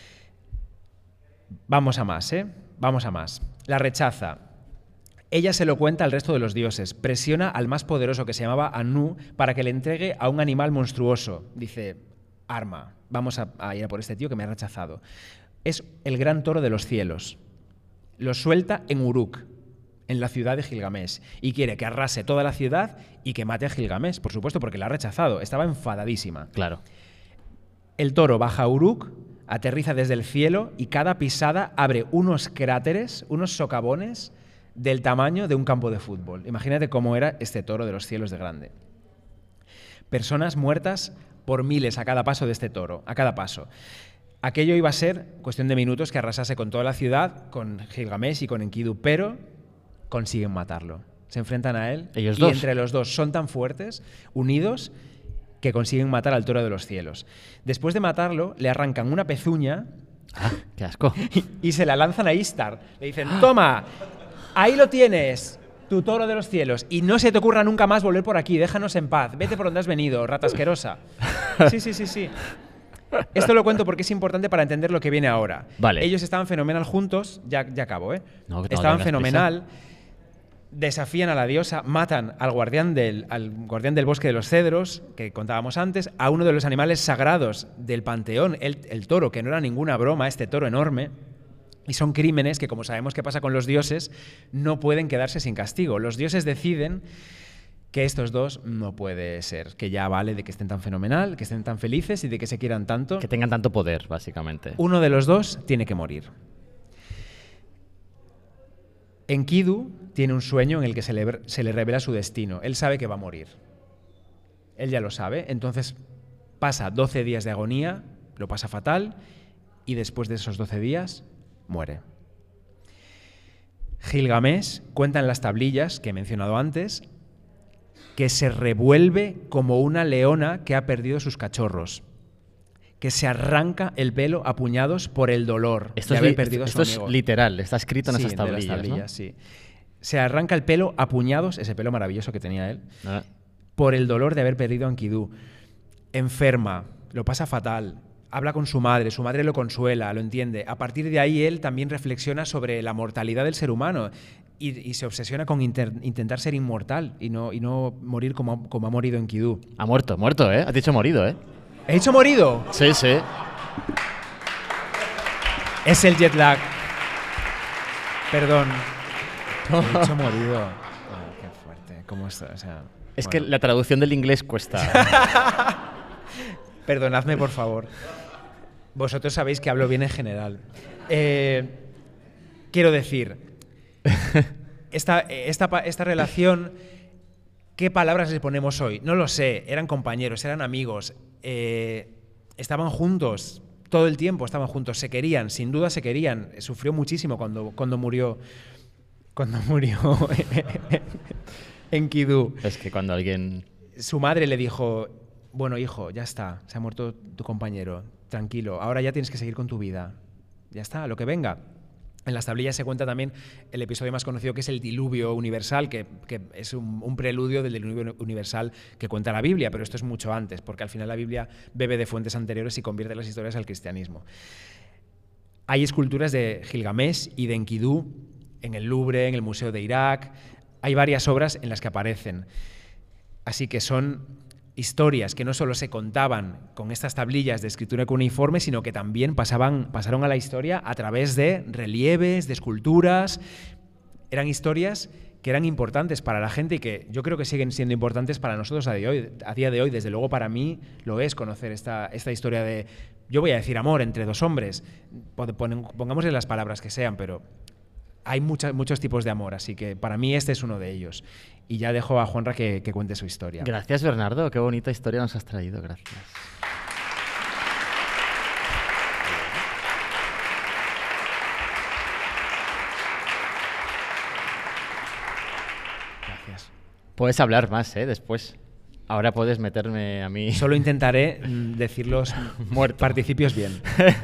Vamos a más, ¿eh? Vamos a más. La rechaza. Ella se lo cuenta al resto de los dioses. Presiona al más poderoso que se llamaba Anu para que le entregue a un animal monstruoso. Dice, arma, vamos a, a ir a por este tío que me ha rechazado. Es el gran toro de los cielos. Lo suelta en Uruk, en la ciudad de Gilgamesh, y quiere que arrase toda la ciudad y que mate a Gilgamesh, por supuesto, porque la ha rechazado. Estaba enfadadísima. Claro. El toro baja a Uruk, aterriza desde el cielo y cada pisada abre unos cráteres, unos socavones del tamaño de un campo de fútbol. Imagínate cómo era este toro de los cielos de grande. Personas muertas por miles a cada paso de este toro, a cada paso. Aquello iba a ser cuestión de minutos que arrasase con toda la ciudad, con Gilgamesh y con Enkidu, pero consiguen matarlo. Se enfrentan a él Ellos y dos. entre los dos son tan fuertes, unidos, que consiguen matar al toro de los cielos. Después de matarlo, le arrancan una pezuña Ah, qué asco. y, y se la lanzan a Istar. Le dicen, toma, ahí lo tienes, tu toro de los cielos, y no se te ocurra nunca más volver por aquí, déjanos en paz, vete por donde has venido, rata asquerosa. Sí, sí, sí, sí. Esto lo cuento porque es importante para entender lo que viene ahora. Vale. Ellos estaban fenomenal juntos, ya, ya acabo, ¿eh? No, no estaban tengas fenomenal, desafían a la diosa, matan al guardián, del, al guardián del bosque de los cedros, que contábamos antes, a uno de los animales sagrados del panteón, el, el toro, que no era ninguna broma, este toro enorme. Y son crímenes que, como sabemos qué pasa con los dioses, no pueden quedarse sin castigo. Los dioses deciden que estos dos no puede ser, que ya vale de que estén tan fenomenal, que estén tan felices y de que se quieran tanto. Que tengan tanto poder, básicamente. Uno de los dos tiene que morir. Enkidu tiene un sueño en el que se le, se le revela su destino. Él sabe que va a morir. Él ya lo sabe. Entonces pasa doce días de agonía, lo pasa fatal, y después de esos doce días muere. Gilgamesh cuenta en las tablillas que he mencionado antes que se revuelve como una leona que ha perdido sus cachorros, que se arranca el pelo a puñados por el dolor Esto de es, haber li- perdido a su esto es amigo. literal, está escrito en Sí, esas de las tablillas, tablillas, ¿no? sí. Se arranca el pelo a puñados, ese pelo maravilloso que tenía él, Ah. por el dolor de haber perdido a Enkidu. Enferma, lo pasa fatal, habla con su madre, su madre lo consuela, lo entiende. A partir de ahí él también reflexiona sobre la mortalidad del ser humano y, y se obsesiona con inter- intentar ser inmortal y no, y no morir como, como ha morido Enkidu. Ha muerto, muerto, ¿eh? Has dicho morido, ¿eh? ¿He dicho morido? Sí, sí. Es el jet lag. Perdón. He dicho morido. Ay, qué fuerte. ¿Cómo está? O sea, Es bueno. que la traducción del inglés cuesta. Perdonadme, por favor. Vosotros sabéis que hablo bien en general. Eh, quiero decir, esta, esta, pa- esta relación, ¿qué palabras le ponemos hoy? No lo sé. Eran compañeros, eran amigos, eh, estaban juntos todo el tiempo, estaban juntos, se querían, sin duda se querían. Sufrió muchísimo cuando, cuando murió, cuando murió Enkidu. Es que cuando alguien... Su madre le dijo, bueno, hijo, ya está, se ha muerto tu compañero, tranquilo, ahora ya tienes que seguir con tu vida. Ya está, lo que venga. En las tablillas se cuenta también el episodio más conocido, que es el diluvio universal, que, que es un, un preludio del diluvio universal que cuenta la Biblia, pero esto es mucho antes, porque al final la Biblia bebe de fuentes anteriores y convierte las historias al cristianismo. Hay esculturas de Gilgamesh y de Enkidu en el Louvre, en el Museo de Irak. Hay varias obras en las que aparecen. Así que son historias que no solo se contaban con estas tablillas de escritura cuneiforme, sino que también pasaban, pasaron a la historia a través de relieves, de esculturas. Eran historias que eran importantes para la gente y que yo creo que siguen siendo importantes para nosotros a día de hoy. A día de hoy, desde luego, para mí lo es conocer esta, esta historia de, yo voy a decir amor entre dos hombres. Pongámosle las palabras que sean, pero hay muchas, muchos tipos de amor, así que para mí este es uno de ellos. Y ya dejo a Juanra que, que cuente su historia. Gracias, Bernardo. Qué bonita historia nos has traído. Gracias. Gracias. Puedes hablar más, ¿eh? Después. Ahora puedes meterme a mí... Solo intentaré mm, decir los Muerto. participios bien.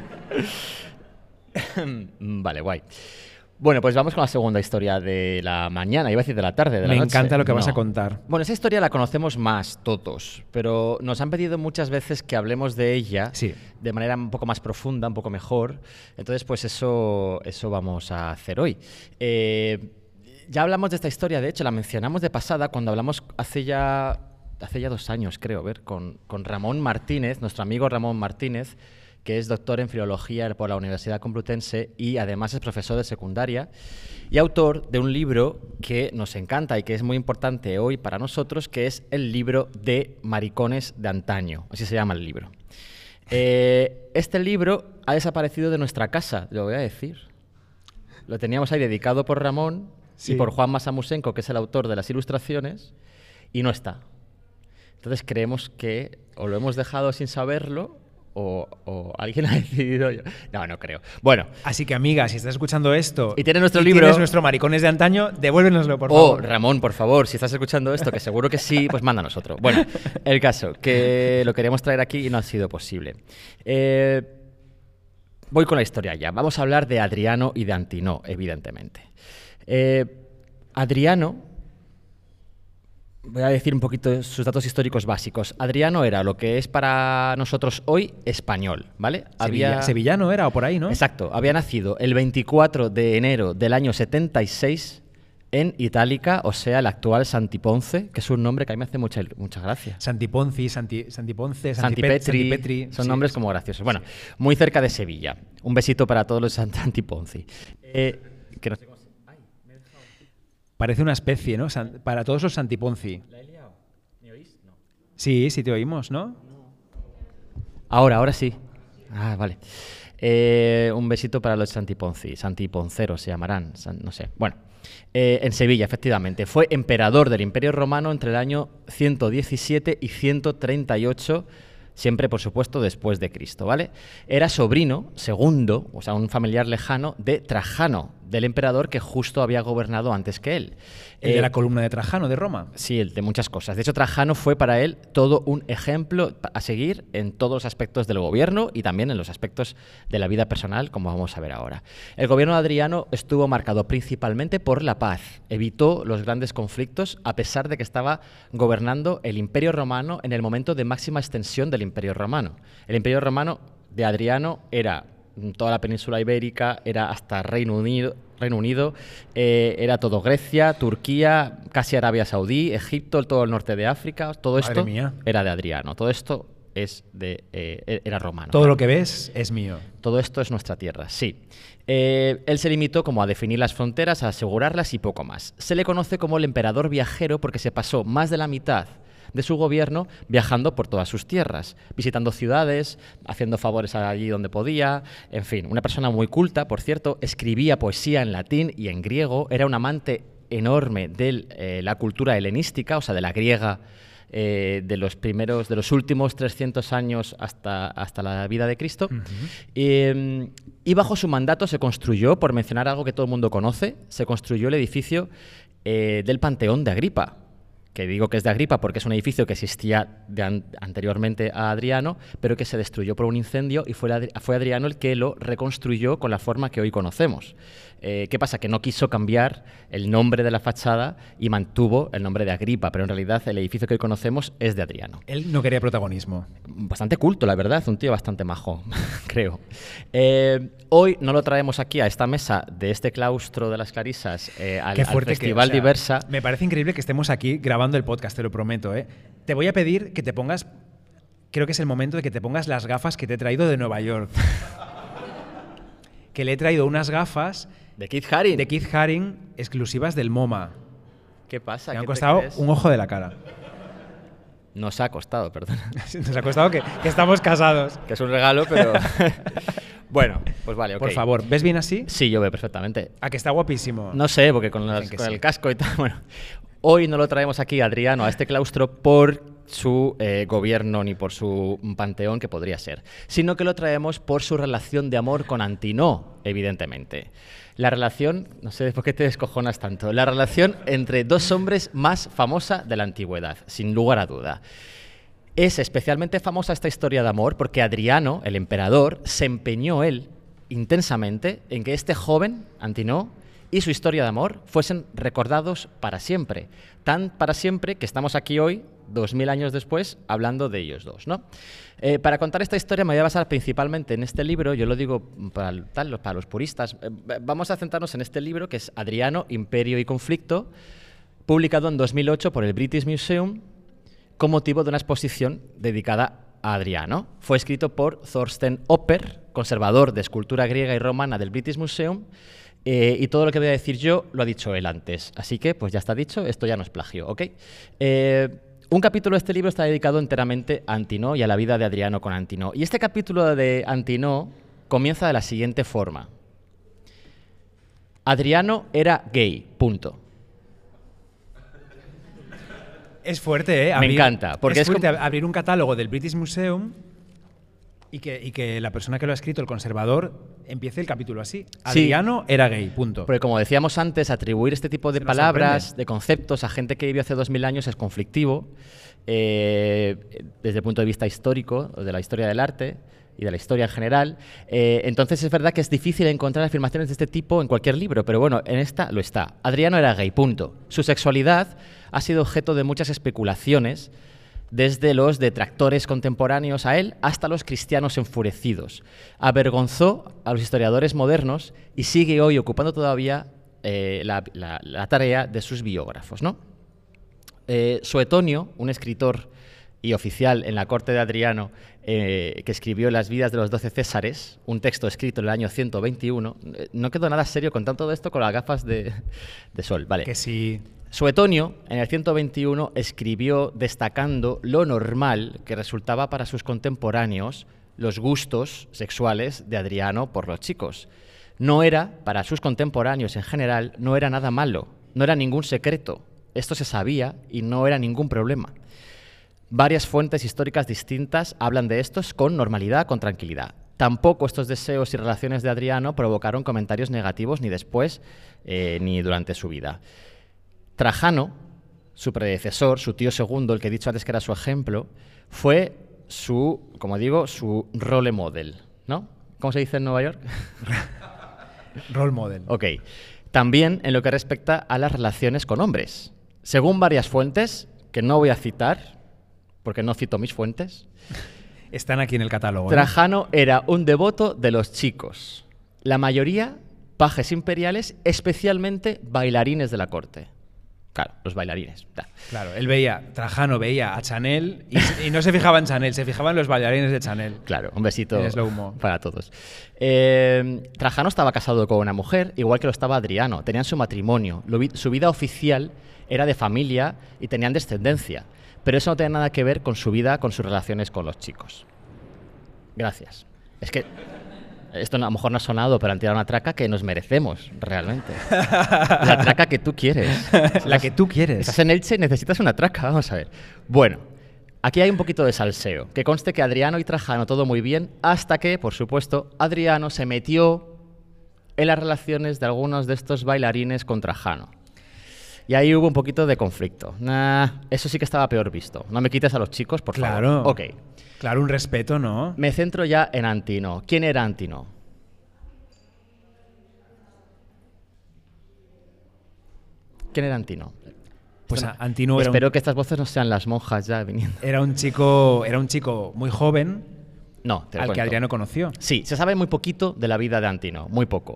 Vale, guay. Bueno, pues vamos con la segunda historia de la mañana, iba a decir de la tarde, de la Me noche. encanta lo que No. vas a contar. Bueno, esa historia la conocemos más todos, pero nos han pedido muchas veces que hablemos de ella Sí. de manera un poco más profunda, un poco mejor. Entonces, pues eso, eso vamos a hacer hoy. Eh, ya hablamos de esta historia, de hecho, la mencionamos de pasada cuando hablamos hace ya, hace ya dos años, creo, a ver, con, con Ramón Martínez, nuestro amigo Ramón Martínez, que es doctor en Filología por la Universidad Complutense y además es profesor de secundaria y autor de un libro que nos encanta y que es muy importante hoy para nosotros, que es el libro de Maricones de Antaño, así se llama el libro. Eh, este libro ha desaparecido de nuestra casa, lo voy a decir. Lo teníamos ahí dedicado por Ramón Sí. y por Juan Masamusenko, que es el autor de las ilustraciones, y no está. Entonces creemos que o lo hemos dejado sin saberlo o, o alguien ha decidido... Yo. No, no creo. Bueno. Así que, amiga, si estás escuchando esto y tienes nuestro y libro... tienes nuestro Maricones de antaño, devuélvenoslo, por oh, favor. Ramón, por favor, si estás escuchando esto, que seguro que sí, pues mándanos otro. Bueno, el caso, que lo queríamos traer aquí y no ha sido posible. Eh, voy con la historia ya. Vamos a hablar de Adriano y de Antinoo, evidentemente. Eh, Adriano... Voy a decir un poquito sus datos históricos básicos. Adriano era lo que es para nosotros hoy español, ¿vale? Sevilla, había... Sevillano era o por ahí, ¿no? Exacto. Había nacido el veinticuatro de enero del año setenta y seis en Itálica, o sea, el actual Santiponce, que es un nombre que a mí me hace mucha, mucha gracia. Santiponci, Santi, Santiponce, Santipetri, Santipetri. Son sí, nombres sí. como graciosos. Bueno, Sí. muy cerca de Sevilla. Un besito para todos los Santiponci. Eh, que no sé cómo se... Ay, me he dejado... Parece una especie, ¿no? San- para todos los Santiponci. ¿La he liado? ¿Me oís? No. Sí, sí te oímos, ¿no? Ahora, ahora sí. Ah, vale. Eh, un besito para los Santiponci. Santiponceros se llamarán. San- no sé. Bueno, eh, en Sevilla, efectivamente. Fue emperador del Imperio Romano entre el año ciento diecisiete y ciento treinta y ocho, siempre, por supuesto, después de Cristo, ¿vale? Era sobrino segundo, o sea, un familiar lejano, de Trajano, del emperador que justo había gobernado antes que él. El Eh, de la columna de Trajano, de Roma. Sí, el de muchas cosas. De hecho, Trajano fue para él todo un ejemplo a seguir en todos los aspectos del gobierno y también en los aspectos de la vida personal, como vamos a ver ahora. El gobierno de Adriano estuvo marcado principalmente por la paz. Evitó los grandes conflictos a pesar de que estaba gobernando el Imperio Romano en el momento de máxima extensión del Imperio Romano. El Imperio Romano de Adriano era toda la península ibérica, era hasta Reino Unido, Reino Unido eh, era todo Grecia, Turquía, casi Arabia Saudí, Egipto, todo el norte de África, todo Madre esto mía. era de Adriano, todo esto es de, eh, era romano. Todo lo que ves es mío. Todo esto es nuestra tierra, sí. Eh, él se limitó como a definir las fronteras, a asegurarlas y poco más. Se le conoce como el emperador viajero porque se pasó más de la mitad de su gobierno viajando por todas sus tierras, visitando ciudades, haciendo favores allí donde podía, en fin, una persona muy culta, por cierto, escribía poesía en latín y en griego, era un amante enorme de eh, la cultura helenística, o sea, de la griega, eh, de los primeros, de los últimos trescientos años hasta, hasta la vida de Cristo. Uh-huh. eh, y bajo su mandato se construyó, por mencionar algo que todo el mundo conoce, se construyó el edificio eh, del Panteón de Agripa, que digo que es de Agripa porque es un edificio que existía de an anteriormente a Adriano, pero que se destruyó por un incendio y fue, Adri fue Adriano el que lo reconstruyó con la forma que hoy conocemos. Eh, ¿Qué pasa? Que no quiso cambiar el nombre de la fachada y mantuvo el nombre de Agripa, pero en realidad el edificio que hoy conocemos es de Adriano. Él no quería protagonismo. Bastante culto, la verdad, un tío bastante majo, creo. Eh, hoy no lo traemos aquí a esta mesa de este claustro de las Clarisas, eh, al, Qué al fuerte Festival que, o sea, Diversa. Me parece increíble que estemos aquí grabando el podcast, te lo prometo, ¿eh? Te voy a pedir que te pongas... Creo que es el momento de que te pongas las gafas que te he traído de Nueva York. Que le he traído unas gafas... De Keith Haring. De Keith Haring, exclusivas del MoMA. ¿Qué pasa? Me han ¿Qué te costado crees? un ojo de la cara. Nos ha costado, perdona. Nos ha costado que, que estamos casados. Que es un regalo, pero... bueno, pues vale, ok. Por favor, ¿ves bien así? Sí, yo veo perfectamente. A que está guapísimo. No sé, porque con, las- Dicen que con sí. el casco y tal... Bueno, hoy no lo traemos aquí, Adriano, a este claustro por su eh, gobierno ni por su panteón, que podría ser, sino que lo traemos por su relación de amor con Antinoo, evidentemente. La relación, no sé por qué te descojonas tanto, la relación entre dos hombres más famosa de la antigüedad, sin lugar a duda. Es especialmente famosa esta historia de amor porque Adriano, el emperador, se empeñó él intensamente en que este joven, Antinoo, y su historia de amor fuesen recordados para siempre. Tan para siempre que estamos aquí hoy, dos mil años después, hablando de ellos dos, ¿no? Eh, para contar esta historia me voy a basar principalmente en este libro, yo lo digo para, tal, para los puristas. Eh, vamos a centrarnos en este libro que es Adriano, Imperio y Conflicto, publicado en dos mil ocho por el British Museum con motivo de una exposición dedicada a Adriano. Fue escrito por Thorsten Opper, conservador de escultura griega y romana del British Museum, eh, y todo lo que voy a decir yo lo ha dicho él antes. Así que, pues ya está dicho, esto ya no es plagio, ¿ok? Eh, un capítulo de este libro está dedicado enteramente a Antinoo y a la vida de Adriano con Antinoo. Y este capítulo de Antinoo comienza de la siguiente forma. Adriano era gay, punto. Es fuerte, ¿eh? Me encanta, porque es es fuerte como- abrir un catálogo del British Museum Y que, y que la persona que lo ha escrito, el conservador, empiece el capítulo así. Adriano sí. era gay, punto. Porque como decíamos antes, atribuir este tipo de Se palabras, de conceptos a gente que vivió hace dos mil años es conflictivo eh, desde el punto de vista histórico, de la historia del arte y de la historia en general. Eh, entonces es verdad que es difícil encontrar afirmaciones de este tipo en cualquier libro, pero bueno, en esta lo está. Adriano era gay, punto. Su sexualidad ha sido objeto de muchas especulaciones, desde los detractores contemporáneos a él hasta los cristianos enfurecidos. Avergonzó a los historiadores modernos y sigue hoy ocupando todavía eh, la, la, la tarea de sus biógrafos, ¿no? Eh, Suetonio, un escritor y oficial en la corte de Adriano, eh, que escribió Las vidas de los doce Césares, un texto escrito en el año ciento veintiuno, eh, no quedó nada serio con todo esto con las gafas de, de sol, ¿vale? Que sí. Suetonio, en el ciento veintiuno, escribió destacando lo normal que resultaba para sus contemporáneos los gustos sexuales de Adriano por los chicos. No era, para sus contemporáneos en general, no era nada malo, no era ningún secreto. Esto se sabía y no era ningún problema. Varias fuentes históricas distintas hablan de estos con normalidad, con tranquilidad. Tampoco estos deseos y relaciones de Adriano provocaron comentarios negativos ni después eh, ni durante su vida. Trajano, su predecesor, su tío segundo, el que he dicho antes que era su ejemplo, fue su, como digo, su role model, ¿no? ¿Cómo se dice en Nueva York? Role model. Ok. También en lo que respecta a las relaciones con hombres. Según varias fuentes, que no voy a citar, porque no cito mis fuentes, están aquí en el catálogo. Trajano ¿eh? era un devoto de los chicos. La mayoría, pajes imperiales, especialmente bailarines de la corte. Claro, los bailarines. Da. Claro, él veía, Trajano veía a Chanel y, y no se fijaba en Chanel, se fijaba en los bailarines de Chanel. Claro, un besito en slow-mo para todos. Eh, Trajano estaba casado con una mujer, igual que lo estaba Adriano. Tenían su matrimonio. Lo, su vida oficial era de familia y tenían descendencia. Pero eso no tenía nada que ver con su vida, con sus relaciones con los chicos. Gracias. Es que esto a lo mejor no ha sonado, pero han tirado una traca que nos merecemos, realmente. La traca que tú quieres. La que tú quieres. Estás en Elche y necesitas una traca, vamos a ver. Bueno, aquí hay un poquito de salseo. Que conste que Adriano y Trajano todo muy bien, hasta que, por supuesto, Adriano se metió en las relaciones de algunos de estos bailarines con Trajano. Y ahí hubo un poquito de conflicto. Nah, eso sí que estaba peor visto. No me quites a los chicos, por claro. favor. Ok. Claro, un respeto, ¿no? Me centro ya en Antino. ¿Quién era Antino? ¿Quién era Antino? Pues Espero, Antino era Espero un, que estas voces no sean las monjas ya viniendo. Era un chico, era un chico muy joven. No, te lo al cuento. que Adriano conoció. Sí, se sabe muy poquito de la vida de Antino, muy poco.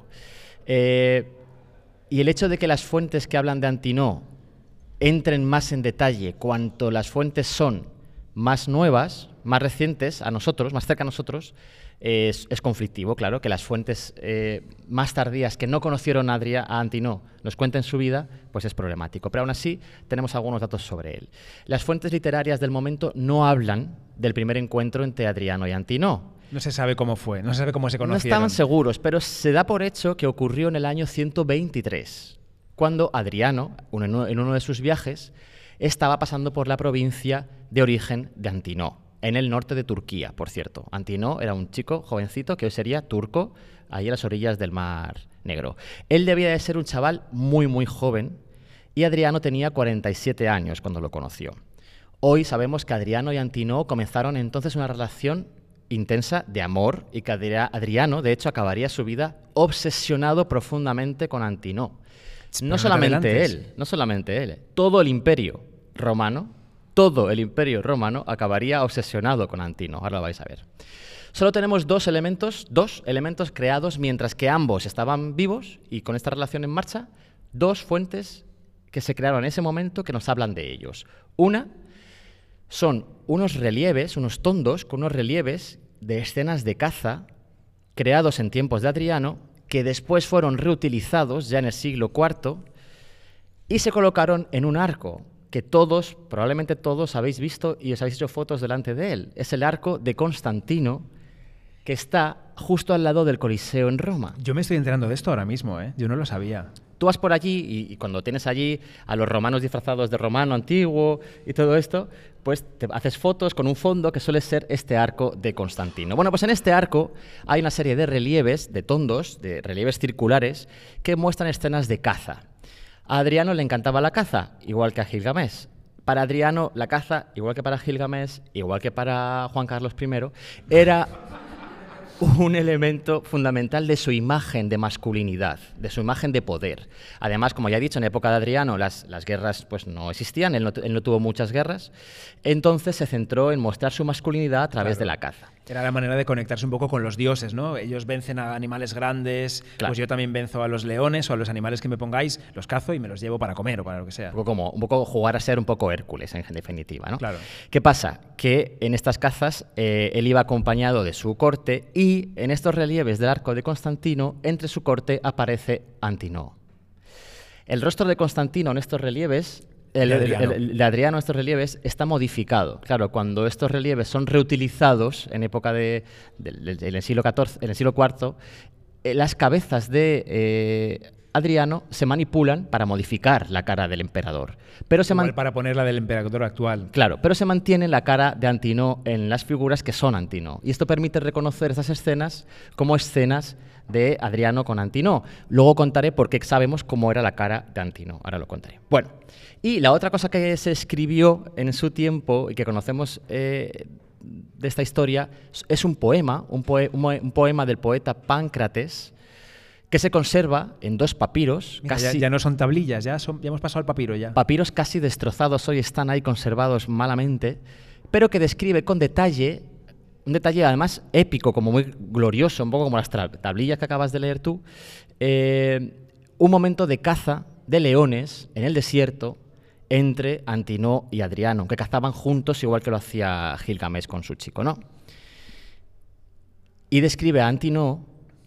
Eh, y el hecho de que las fuentes que hablan de Antino entren más en detalle cuanto las fuentes son más nuevas, más recientes a nosotros, más cerca a nosotros, es, es conflictivo, claro, que las fuentes eh, más tardías que no conocieron a, Adria, a Antino nos cuenten su vida, pues es problemático. Pero aún así tenemos algunos datos sobre él. Las fuentes literarias del momento no hablan del primer encuentro entre Adriano y Antino. No se sabe cómo fue, no se sabe cómo se conocieron. No estaban seguros, pero se da por hecho que ocurrió en el año ciento veintitrés, cuando Adriano, en uno de sus viajes, estaba pasando por la provincia de origen de Antino, en el norte de Turquía, por cierto. Antino era un chico jovencito que hoy sería turco, ahí a las orillas del Mar Negro. Él debía de ser un chaval muy, muy joven y Adriano tenía cuarenta y siete años cuando lo conoció. Hoy sabemos que Adriano y Antino comenzaron entonces una relación intensa de amor y que Adriano, de hecho, acabaría su vida obsesionado profundamente con Antino. No solamente él, no solamente él, todo el imperio romano, todo el imperio romano acabaría obsesionado con Antino, ahora lo vais a ver. Solo tenemos dos elementos, dos elementos creados mientras que ambos estaban vivos y con esta relación en marcha, dos fuentes que se crearon en ese momento que nos hablan de ellos. Una son unos relieves, unos tondos con unos relieves de escenas de caza creados en tiempos de Adriano que después fueron reutilizados ya en el siglo cuarto y se colocaron en un arco que todos, probablemente todos, habéis visto y os habéis hecho fotos delante de él. Es el arco de Constantino que está justo al lado del Coliseo en Roma. Yo me estoy enterando de esto ahora mismo, ¿eh? Yo no lo sabía. Tú vas por allí y, y cuando tienes allí a los romanos disfrazados de romano antiguo y todo esto, pues te haces fotos con un fondo que suele ser este arco de Constantino. Bueno, pues en este arco hay una serie de relieves, de tondos, de relieves circulares, que muestran escenas de caza. A Adriano le encantaba la caza, igual que a Gilgamesh. Para Adriano, la caza, igual que para Gilgamesh, igual que para Juan Carlos primero, era un elemento fundamental de su imagen de masculinidad, de su imagen de poder. Además, como ya he dicho, en época de Adriano las, las guerras pues, no existían, él no, él no tuvo muchas guerras, entonces se centró en mostrar su masculinidad a través Claro. de la caza. Era la manera de conectarse un poco con los dioses, ¿no? Ellos vencen a animales grandes, Claro. pues yo también venzo a los leones o a los animales que me pongáis, los cazo y me los llevo para comer o para lo que sea. Un poco, como, un poco jugar a ser un poco Hércules, en definitiva, ¿no? Claro. ¿Qué pasa? Que en estas cazas eh, él iba acompañado de su corte y en estos relieves del arco de Constantino, entre su corte aparece Antinoo. El rostro de Constantino en estos relieves, el, De el- Adriano. el- el de Adriano en estos relieves, está modificado. Claro, cuando estos relieves son reutilizados en época de, del, del- del siglo catorce, en el siglo cuarto, eh, las cabezas de eh, Adriano se manipulan para modificar la cara del emperador. Pero se Igual man- para poner la del emperador actual. Claro, pero se mantiene la cara de Antinoo en las figuras que son Antinoo. Y esto permite reconocer esas escenas como escenas de Adriano con Antinoo. Luego contaré por qué sabemos cómo era la cara de Antinoo. Ahora lo contaré. Bueno, y la otra cosa que se escribió en su tiempo y que conocemos eh, de esta historia es un poema, un, poe- un moe- un poema del poeta Páncrates, que se conserva en dos papiros, Mira, casi, ya, ya no son tablillas, ya, son, ya hemos pasado al papiro ya. papiros casi destrozados, hoy están ahí conservados malamente, pero que describe con detalle, un detalle además épico, como muy glorioso, un poco como las tra- tablillas que acabas de leer tú, eh, un momento de caza de leones en el desierto entre Antinoo y Adriano, que cazaban juntos igual que lo hacía Gilgamesh con su chico, ¿no? Y describe a Antinoo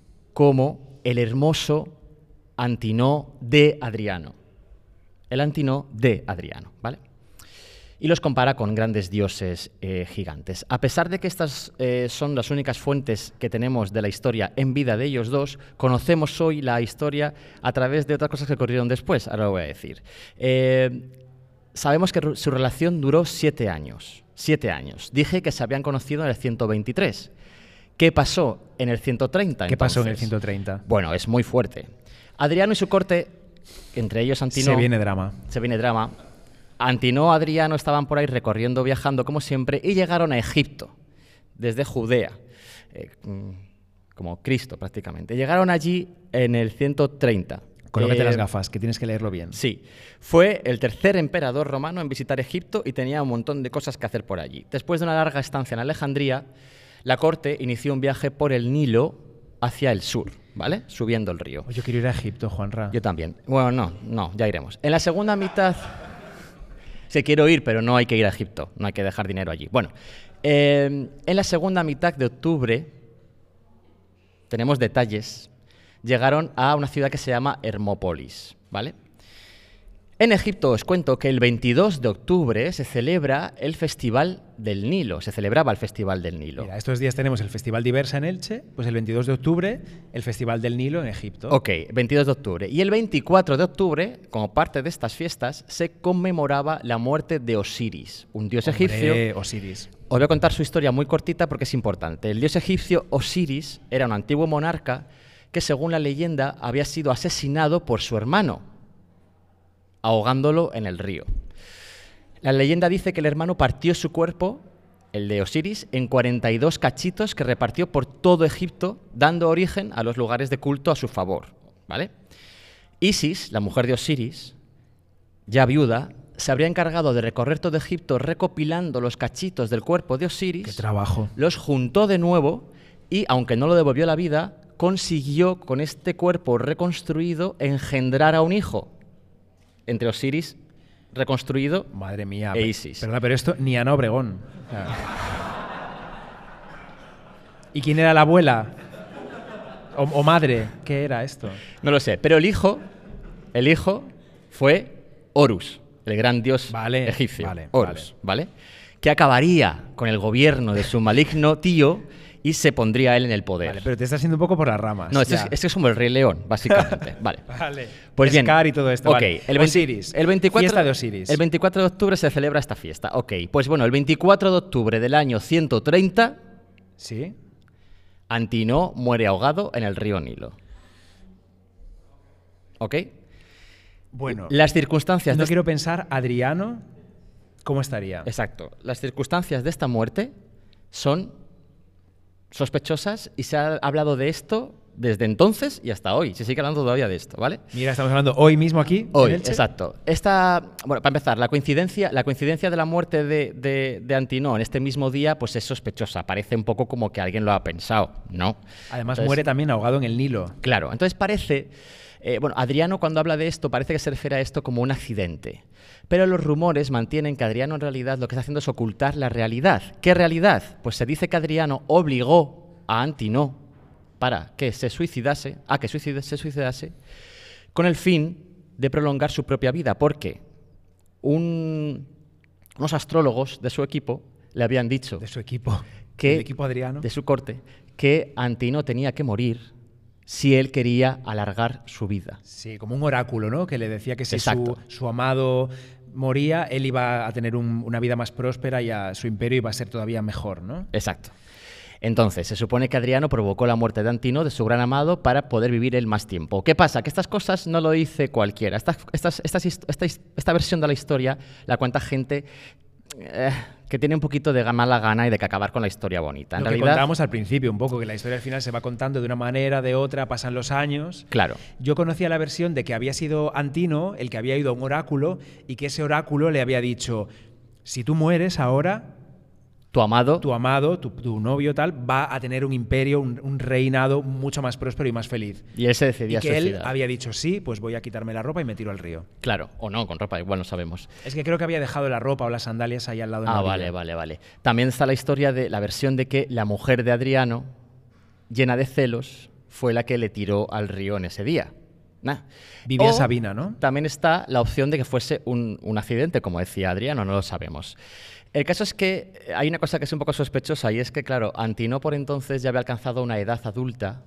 como el hermoso Antinoo de Adriano. El Antinoo de Adriano, ¿vale? Y los compara con grandes dioses eh, gigantes. A pesar de que estas eh, son las únicas fuentes que tenemos de la historia en vida de ellos dos, conocemos hoy la historia a través de otras cosas que ocurrieron después, ahora lo voy a decir. Eh, sabemos que su relación duró siete años. Siete años. Dije que se habían conocido en el ciento veintitrés. ¿Qué pasó en el ciento treinta? ¿Qué pasó en el entonces? ciento treinta? Bueno, es muy fuerte. Adriano y su corte, entre ellos Antinoo... Se viene drama. Se viene drama. Antinoo y Adriano estaban por ahí recorriendo, viajando como siempre, y llegaron a Egipto, desde Judea, eh, mm, como Cristo prácticamente. Llegaron allí en el ciento treinta. Colócate Eh, las gafas, que tienes que leerlo bien. Sí, fue el tercer emperador romano en visitar Egipto y tenía un montón de cosas que hacer por allí. Después de una larga estancia en Alejandría, la corte inició un viaje por el Nilo hacia el sur, ¿vale? Subiendo el río. Oh, yo quiero ir a Egipto, Juanra. Yo también. Bueno, no, no, ya iremos. En la segunda mitad... Sí, quiero ir, pero no hay que ir a Egipto, no hay que dejar dinero allí. Bueno, eh, en la segunda mitad de octubre, tenemos detalles, llegaron a una ciudad que se llama Hermópolis, ¿vale? En Egipto os cuento que el veintidós de octubre se celebra el Festival del Nilo, se celebraba el Festival del Nilo. Mira, estos días tenemos el Festival Diversa en Elche, pues el veintidós de octubre el Festival del Nilo en Egipto. Ok, veintidós de octubre. Y el veinticuatro de octubre, como parte de estas fiestas, se conmemoraba la muerte de Osiris, un dios Hombre, egipcio. Osiris. Os voy a contar su historia muy cortita porque es importante. El dios egipcio Osiris era un antiguo monarca que, según la leyenda, había sido asesinado por su hermano, ahogándolo en el río. La leyenda dice que el hermano partió su cuerpo, el de Osiris, en cuarenta y dos cachitos que repartió por todo Egipto, dando origen a los lugares de culto a su favor, ¿vale? Isis, la mujer de Osiris, ya viuda, se habría encargado de recorrer todo Egipto recopilando los cachitos del cuerpo de Osiris. Qué trabajo. Los juntó de nuevo y, aunque no lo devolvió a la vida, consiguió con este cuerpo reconstruido engendrar a un hijo entre Osiris reconstruido Madre mía. e pe- Isis. Perdona, pero esto ni Ana Obregón. O sea. ¿Y quién era la abuela? O, o madre. ¿Qué era esto? No lo sé, pero el hijo, el hijo fue Horus, el gran dios Vale, egipcio. vale, Horus, ¿vale? Que acabaría con el gobierno de su maligno tío y se pondría él en el poder. Vale, pero te estás yendo un poco por las ramas. No, esto es, esto es como el Rey León, básicamente. Vale. Vale. Pues bien. Scar y todo esto. Ok, Vale. el veinte Osiris. El veinticuatro, Fiesta de Osiris. El veinticuatro de octubre se celebra esta fiesta. Ok, pues bueno, el veinticuatro de octubre del año ciento treinta, ¿Sí? Antinoo muere ahogado en el río Nilo. ¿Ok? Bueno, Las circunstancias... no de quiero pensar, Adriano, ¿cómo estaría? Exacto. Las circunstancias de esta muerte son sospechosas y se ha hablado de esto desde entonces y hasta hoy. Se sigue hablando todavía de esto, ¿vale? Mira, estamos hablando hoy mismo aquí. en Hoy, Elche. exacto. Esta, bueno, para empezar, la coincidencia, la coincidencia de la muerte de, de, de Antinoo en este mismo día pues es sospechosa. Parece un poco como que alguien lo ha pensado, ¿no? Además, Entonces, muere también ahogado en el Nilo. Claro, entonces parece... Eh, bueno, Adriano cuando habla de esto parece que se refiere a esto como un accidente. Pero los rumores mantienen que Adriano en realidad lo que está haciendo es ocultar la realidad. ¿Qué realidad? Pues se dice que Adriano obligó a Antinoo para que se suicidase, a que suicide, se suicidase, con el fin de prolongar su propia vida, porque un, unos astrólogos de su equipo le habían dicho De su equipo. que, Del equipo Adriano. de su corte, que Antinoo tenía que morir si él quería alargar su vida. Sí, como un oráculo, ¿no? Que le decía que si su, Exacto. su amado moría, él iba a tener un- una vida más próspera y a su imperio iba a ser todavía mejor, ¿no? Exacto. Entonces, se supone que Adriano provocó la muerte de Antinoo, de su gran amado, para poder vivir él más tiempo. ¿Qué pasa? Que estas cosas no lo dice cualquiera. Estas, estas, estas, hist- esta, his- esta versión de la historia la cuenta gente eh, que tiene un poquito de mala gana y de que acabar con la historia bonita. En Lo que realidad, contábamos al principio, un poco, que la historia al final se va contando de una manera, de otra, pasan los años. claro. Yo conocía la versión de que había sido Antinoo el que había ido a un oráculo y que ese oráculo le había dicho, si tú mueres ahora, Tu amado, tu amado, tu, tu novio tal, va a tener un imperio, un, un reinado mucho más próspero y más feliz. y él se Y decidía a que él suicidar. había dicho, sí, pues voy a quitarme la ropa y me tiro al río. Claro, o no, con ropa, igual no sabemos. Es que creo que había dejado la ropa o las sandalias ahí al lado de la Ah, orilla. vale, vale, vale. También está la historia de la versión de que la mujer de Adriano, llena de celos, fue la que le tiró al río en ese día. Nah. Vivía O Sabina, ¿no? También está la opción de que fuese un, un accidente, como decía Adriano, no lo sabemos. El caso es que hay una cosa que es un poco sospechosa y es que, claro, Antinoo por entonces ya había alcanzado una edad adulta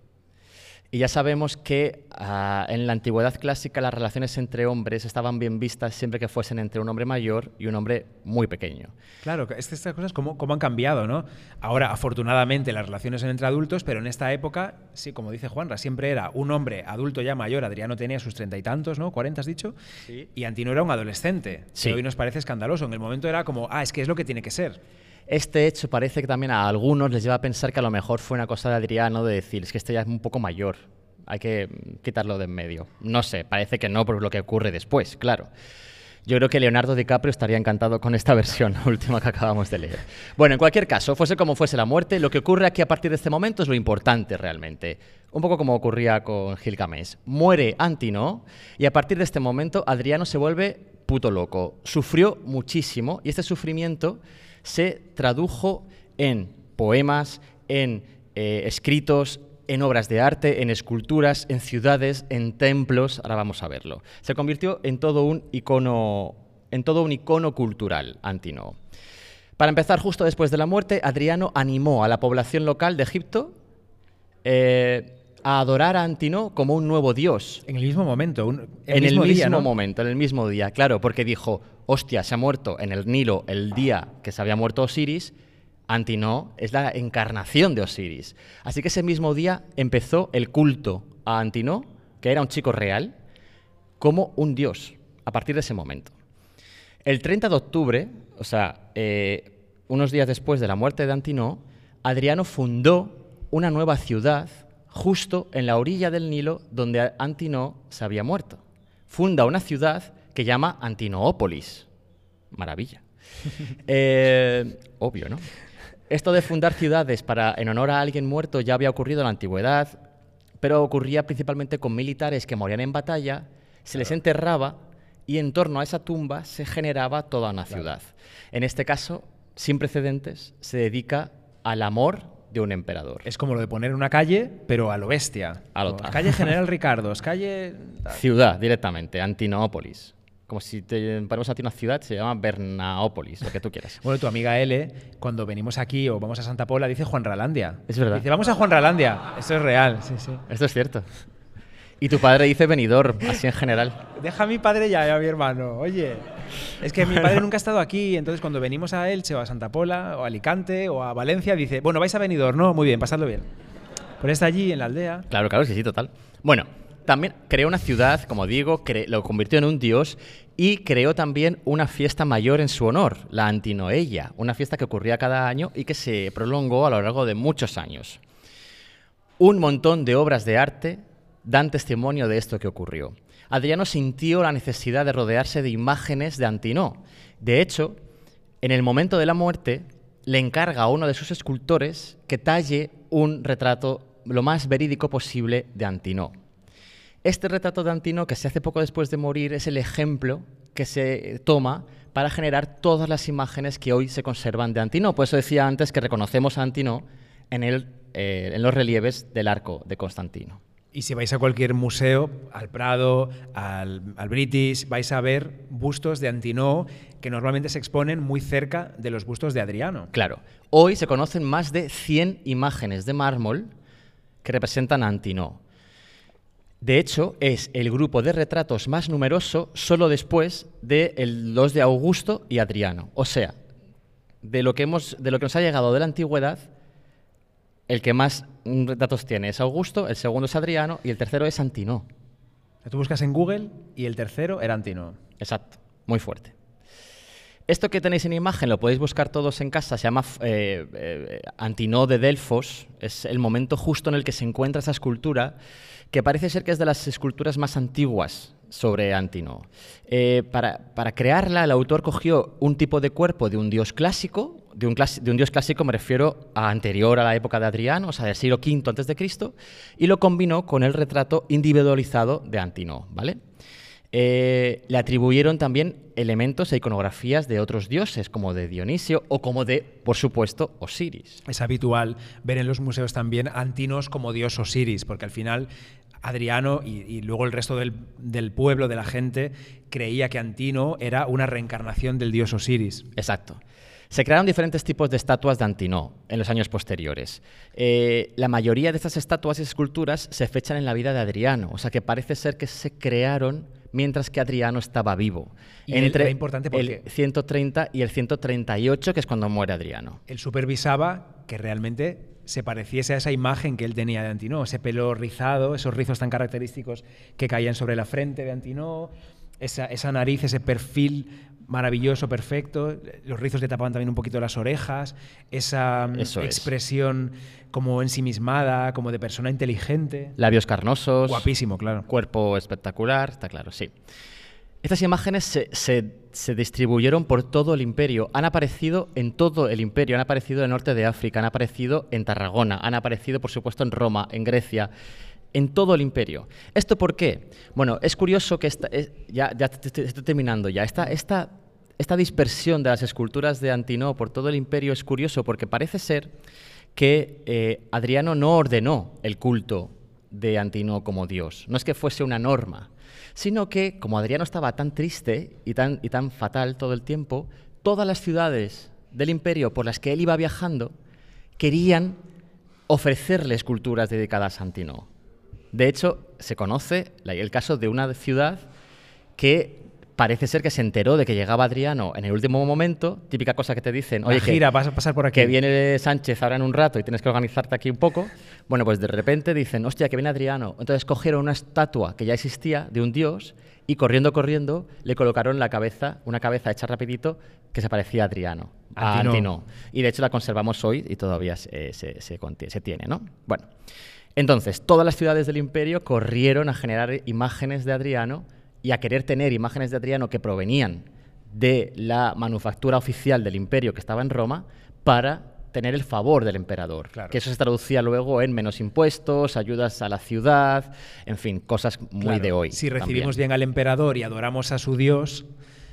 y ya sabemos que ah, en la antigüedad clásica las relaciones entre hombres estaban bien vistas siempre que fuesen entre un hombre mayor y un hombre muy pequeño. Claro, es que estas cosas cómo, cómo han cambiado, ¿no? Ahora, afortunadamente, las relaciones son entre adultos, pero en esta época, sí, como dice Juanra, siempre era un hombre adulto ya mayor. Adriano tenía sus treinta y tantos, ¿no? ¿Cuarenta has dicho? Sí. Y Antinoo era un adolescente. Sí. Que hoy nos parece escandaloso. En el momento era como, ah, es que es lo que tiene que ser. Este hecho parece que también a algunos les lleva a pensar que a lo mejor fue una cosa de Adriano de decir, es que este ya es un poco mayor, hay que mm, quitarlo de en medio. No sé, parece que no por lo que ocurre después, claro. Yo creo que Leonardo DiCaprio estaría encantado con esta versión última que acabamos de leer. Bueno, en cualquier caso, fuese como fuese la muerte, lo que ocurre aquí a partir de este momento es lo importante realmente. Un poco como ocurría con Gilgamesh. Muere Antinoo y a partir de este momento Adriano se vuelve puto loco. Sufrió muchísimo y este sufrimiento se tradujo en poemas, en eh, escritos, en obras de arte, en esculturas, en ciudades, en templos. Ahora vamos a verlo. Se convirtió en todo un icono, en todo un icono cultural, Antinoo. Para empezar, justo después de la muerte, Adriano animó a la población local de Egipto eh, a adorar a Antinoo como un nuevo dios. En el mismo momento. Un, el En mismo el día, mismo ¿no? momento, en el mismo día, claro, porque dijo, hostia, se ha muerto en el Nilo el día que se había muerto Osiris. Antinoo es la encarnación de Osiris. Así que ese mismo día empezó el culto a Antinoo, que era un chico real, como un dios, a partir de ese momento. El treinta de octubre, o sea, eh, unos días después de la muerte de Antinoo, Adriano fundó una nueva ciudad justo en la orilla del Nilo donde Antinoo se había muerto. Funda una ciudad que llama Antinoópolis. Maravilla. Eh, obvio, ¿no? Esto de fundar ciudades para, en honor a alguien muerto ya había ocurrido en la antigüedad, pero ocurría principalmente con militares que morían en batalla, se les enterraba y en torno a esa tumba se generaba toda una ciudad. En este caso, sin precedentes, se dedica al amor de un emperador. Es como lo de poner una calle, pero a lo bestia. A lo- Como, calle General Ricardos, calle... Ciudad, directamente, Antinoópolis. Como si te ponemos a ti una ciudad, se llama Bernaópolis, lo que tú quieras. Bueno, tu amiga L, cuando venimos aquí o vamos a Santa Pola, dice Juanralandia. Es verdad. Dice, vamos a Juanralandia. Eso es real, sí, sí. Esto es cierto. Y tu padre dice Benidorm, así en general. Deja a mi padre ya, ya a mi hermano. Oye, es que mi padre nunca ha estado aquí, entonces cuando venimos a Elche o a Santa Pola o a Alicante o a Valencia, dice, bueno, vais a Benidorm, ¿no? Muy bien, pasadlo bien. Pero está allí, en la aldea. Claro, claro, sí, sí, total. Bueno, también creó una ciudad, como digo, cre- lo convirtió en un dios y creó también una fiesta mayor en su honor, la Antinoeia, una fiesta que ocurría cada año y que se prolongó a lo largo de muchos años. Un montón de obras de arte dan testimonio de esto que ocurrió. Adriano sintió la necesidad de rodearse de imágenes de Antinoo. De hecho, en el momento de la muerte, le encarga a uno de sus escultores que talle un retrato lo más verídico posible de Antinoo. Este retrato de Antinoo, que se hace poco después de morir, es el ejemplo que se toma para generar todas las imágenes que hoy se conservan de Antinoo. Por eso decía antes que reconocemos a Antinoo en, el, eh, en los relieves del Arco de Constantino. Y si vais a cualquier museo, al Prado, al, al British, vais a ver bustos de Antinoo que normalmente se exponen muy cerca de los bustos de Adriano. Claro. Hoy se conocen más de cien imágenes de mármol que representan a Antinoo. De hecho, es el grupo de retratos más numeroso solo después de el- los de Augusto y Adriano. O sea, de lo que, hemos, de lo que nos ha llegado de la antigüedad, el que más mm, retratos tiene es Augusto, el segundo es Adriano y el tercero es Antinoo. Tú buscas en Google y el tercero era Antinoo. Exacto, muy fuerte. Esto que tenéis en imagen lo podéis buscar todos en casa, se llama eh, eh, Antinoo de Delfos, es el momento justo en el que se encuentra esa escultura, que parece ser que es de las esculturas más antiguas sobre Antinoo. Eh, para, para crearla, el autor cogió un tipo de cuerpo de un dios clásico, de un, clas- de un dios clásico me refiero a anterior a la época de Adriano, o sea, del siglo quinto antes de Cristo, y lo combinó con el retrato individualizado de Antinoo, ¿vale? Eh, le atribuyeron también elementos e iconografías de otros dioses, como de Dionisio o como de, por supuesto, Osiris. Es habitual ver en los museos también Antinos como dios Osiris, porque al final Adriano y, y luego el resto del, del pueblo, de la gente, creía que Antinoo era una reencarnación del dios Osiris. Exacto. Se crearon diferentes tipos de estatuas de Antinoo en los años posteriores. Eh, la mayoría de estas estatuas y esculturas se fechan en la vida de Adriano, o sea que parece ser que se crearon mientras que Adriano estaba vivo. Y él entre era importante porque- el ciento treinta y el ciento treinta y ocho, que es cuando muere Adriano. Él supervisaba que realmente se pareciese a esa imagen que él tenía de Antinoo, ese pelo rizado, esos rizos tan característicos que caían sobre la frente de Antinoo, esa, esa nariz, ese perfil maravilloso, perfecto, los rizos le tapaban también un poquito las orejas, esa mm, Eso es. expresión como ensimismada, como de persona inteligente. Labios carnosos. Guapísimo, claro. Cuerpo espectacular, está claro, sí. Estas imágenes se, se- se distribuyeron por todo el imperio, han aparecido en todo el imperio, han aparecido en el norte de África, han aparecido en Tarragona, han aparecido, por supuesto, en Roma, en Grecia, en todo el imperio. ¿Esto por qué? Bueno, es curioso que esta, es- ya, ya te- te- estoy terminando ya, esta, esta, esta dispersión de las esculturas de Antinoo por todo el imperio es curioso porque parece ser que eh, Adriano no ordenó el culto de Antinoo como dios. No es que fuese una norma, sino que, como Adriano estaba tan triste y tan, y tan fatal todo el tiempo, todas las ciudades del imperio por las que él iba viajando querían ofrecerle esculturas dedicadas a Antinoo. De hecho, se conoce la- el caso de una ciudad que parece ser que se enteró de que llegaba Adriano en el último momento, típica cosa que te dicen, oye, La que- gira, vas a pasar por aquí. que viene Sánchez ahora en un rato y tienes que organizarte aquí un poco. Bueno, pues de repente dicen, hostia, que viene Adriano. Entonces cogieron una estatua que ya existía de un dios y corriendo, corriendo, le colocaron la cabeza, una cabeza hecha rapidito que se parecía a Adriano, a Antinoo. Antinoo. Y de hecho la conservamos hoy y todavía se, se, se conti- se tiene, ¿no? Bueno, entonces todas las ciudades del imperio corrieron a generar imágenes de Adriano y a querer tener imágenes de Adriano que provenían de la manufactura oficial del imperio que estaba en Roma para tener el favor del emperador. Claro. Que eso se traducía luego en menos impuestos, ayudas a la ciudad, en fin, cosas muy Claro, de hoy. Si recibimos también. bien al emperador y adoramos a su dios,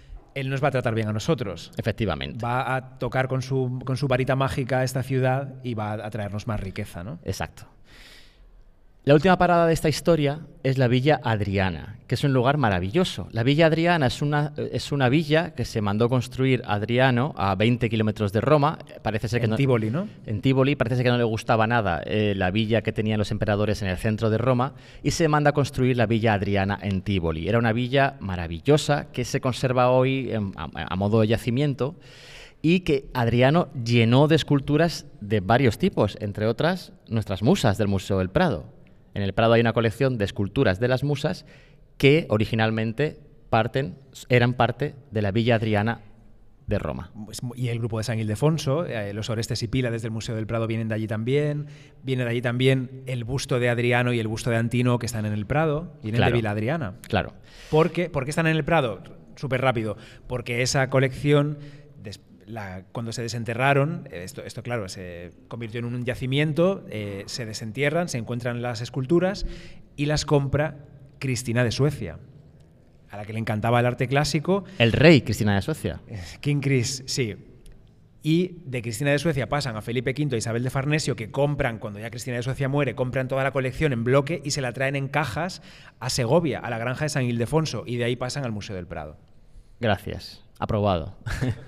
él nos va a tratar bien a nosotros. Efectivamente. Va a tocar con su, con su varita mágica esta ciudad y va a traernos más riqueza, ¿no? Exacto. La última parada de esta historia es la Villa Adriana, que es un lugar maravilloso. La Villa Adriana es una, es una villa que se mandó construir Adriano a veinte kilómetros de Roma. Parece ser que en no, Tívoli, ¿no? En Tívoli, parece ser que no le gustaba nada eh, la villa que tenían los emperadores en el centro de Roma y se manda a construir la Villa Adriana en Tívoli. Era una villa maravillosa que se conserva hoy en, a, a modo de yacimiento y que Adriano llenó de esculturas de varios tipos, entre otras nuestras musas del Museo del Prado. En el Prado hay una colección de esculturas de las musas que originalmente parten, eran parte de la Villa Adriana de Roma. Y el grupo de San Ildefonso, eh, los Orestes y Pílades del Museo del Prado vienen de allí también. Viene de allí también el busto de Adriano y el busto de Antino que están en el Prado. Vienen Claro, de Villa Adriana. Claro. ¿Por qué, ¿Por qué están en el Prado? Súper rápido. Porque esa colección... La, cuando se desenterraron, esto, esto claro, se convirtió en un yacimiento, eh, se desentierran, se encuentran las esculturas y las compra Cristina de Suecia, a la que le encantaba el arte clásico. El rey Cristina de Suecia. King Chris, sí. Y de Cristina de Suecia pasan a Felipe quinto e Isabel de Farnesio, que compran, cuando ya Cristina de Suecia muere, compran toda la colección en bloque y se la traen en cajas a Segovia, a la granja de San Ildefonso, y de ahí pasan al Museo del Prado. Gracias. Aprobado.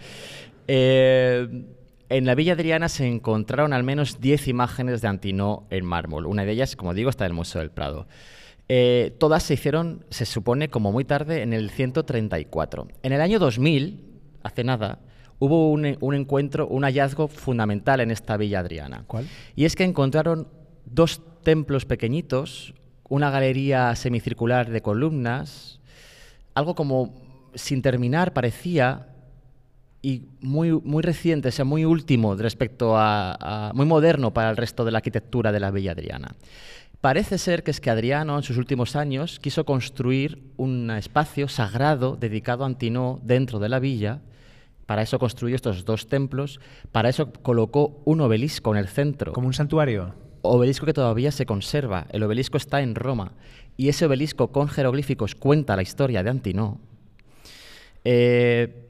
Eh, en la Villa Adriana se encontraron al menos diez imágenes de Antínoo en mármol. Una de ellas, como digo, está en el Museo del Prado. Eh, todas se hicieron, se supone, como muy tarde, en el ciento treinta y cuatro. En el año dos mil, hace nada, hubo un, un encuentro, un hallazgo fundamental en esta Villa Adriana. ¿Cuál? Y es que encontraron dos templos pequeñitos, una galería semicircular de columnas, algo como sin terminar parecía, y muy, muy reciente, o sea, muy último respecto a, a... muy moderno para el resto de la arquitectura de la Villa Adriana. Parece ser que es que Adriano, en sus últimos años, quiso construir un espacio sagrado dedicado a Antínoo dentro de la villa. Para eso construyó estos dos templos, para eso colocó un obelisco en el centro. ¿Como un santuario? Obelisco que todavía se conserva. El obelisco está en Roma. Y ese obelisco con jeroglíficos cuenta la historia de Antínoo. Eh...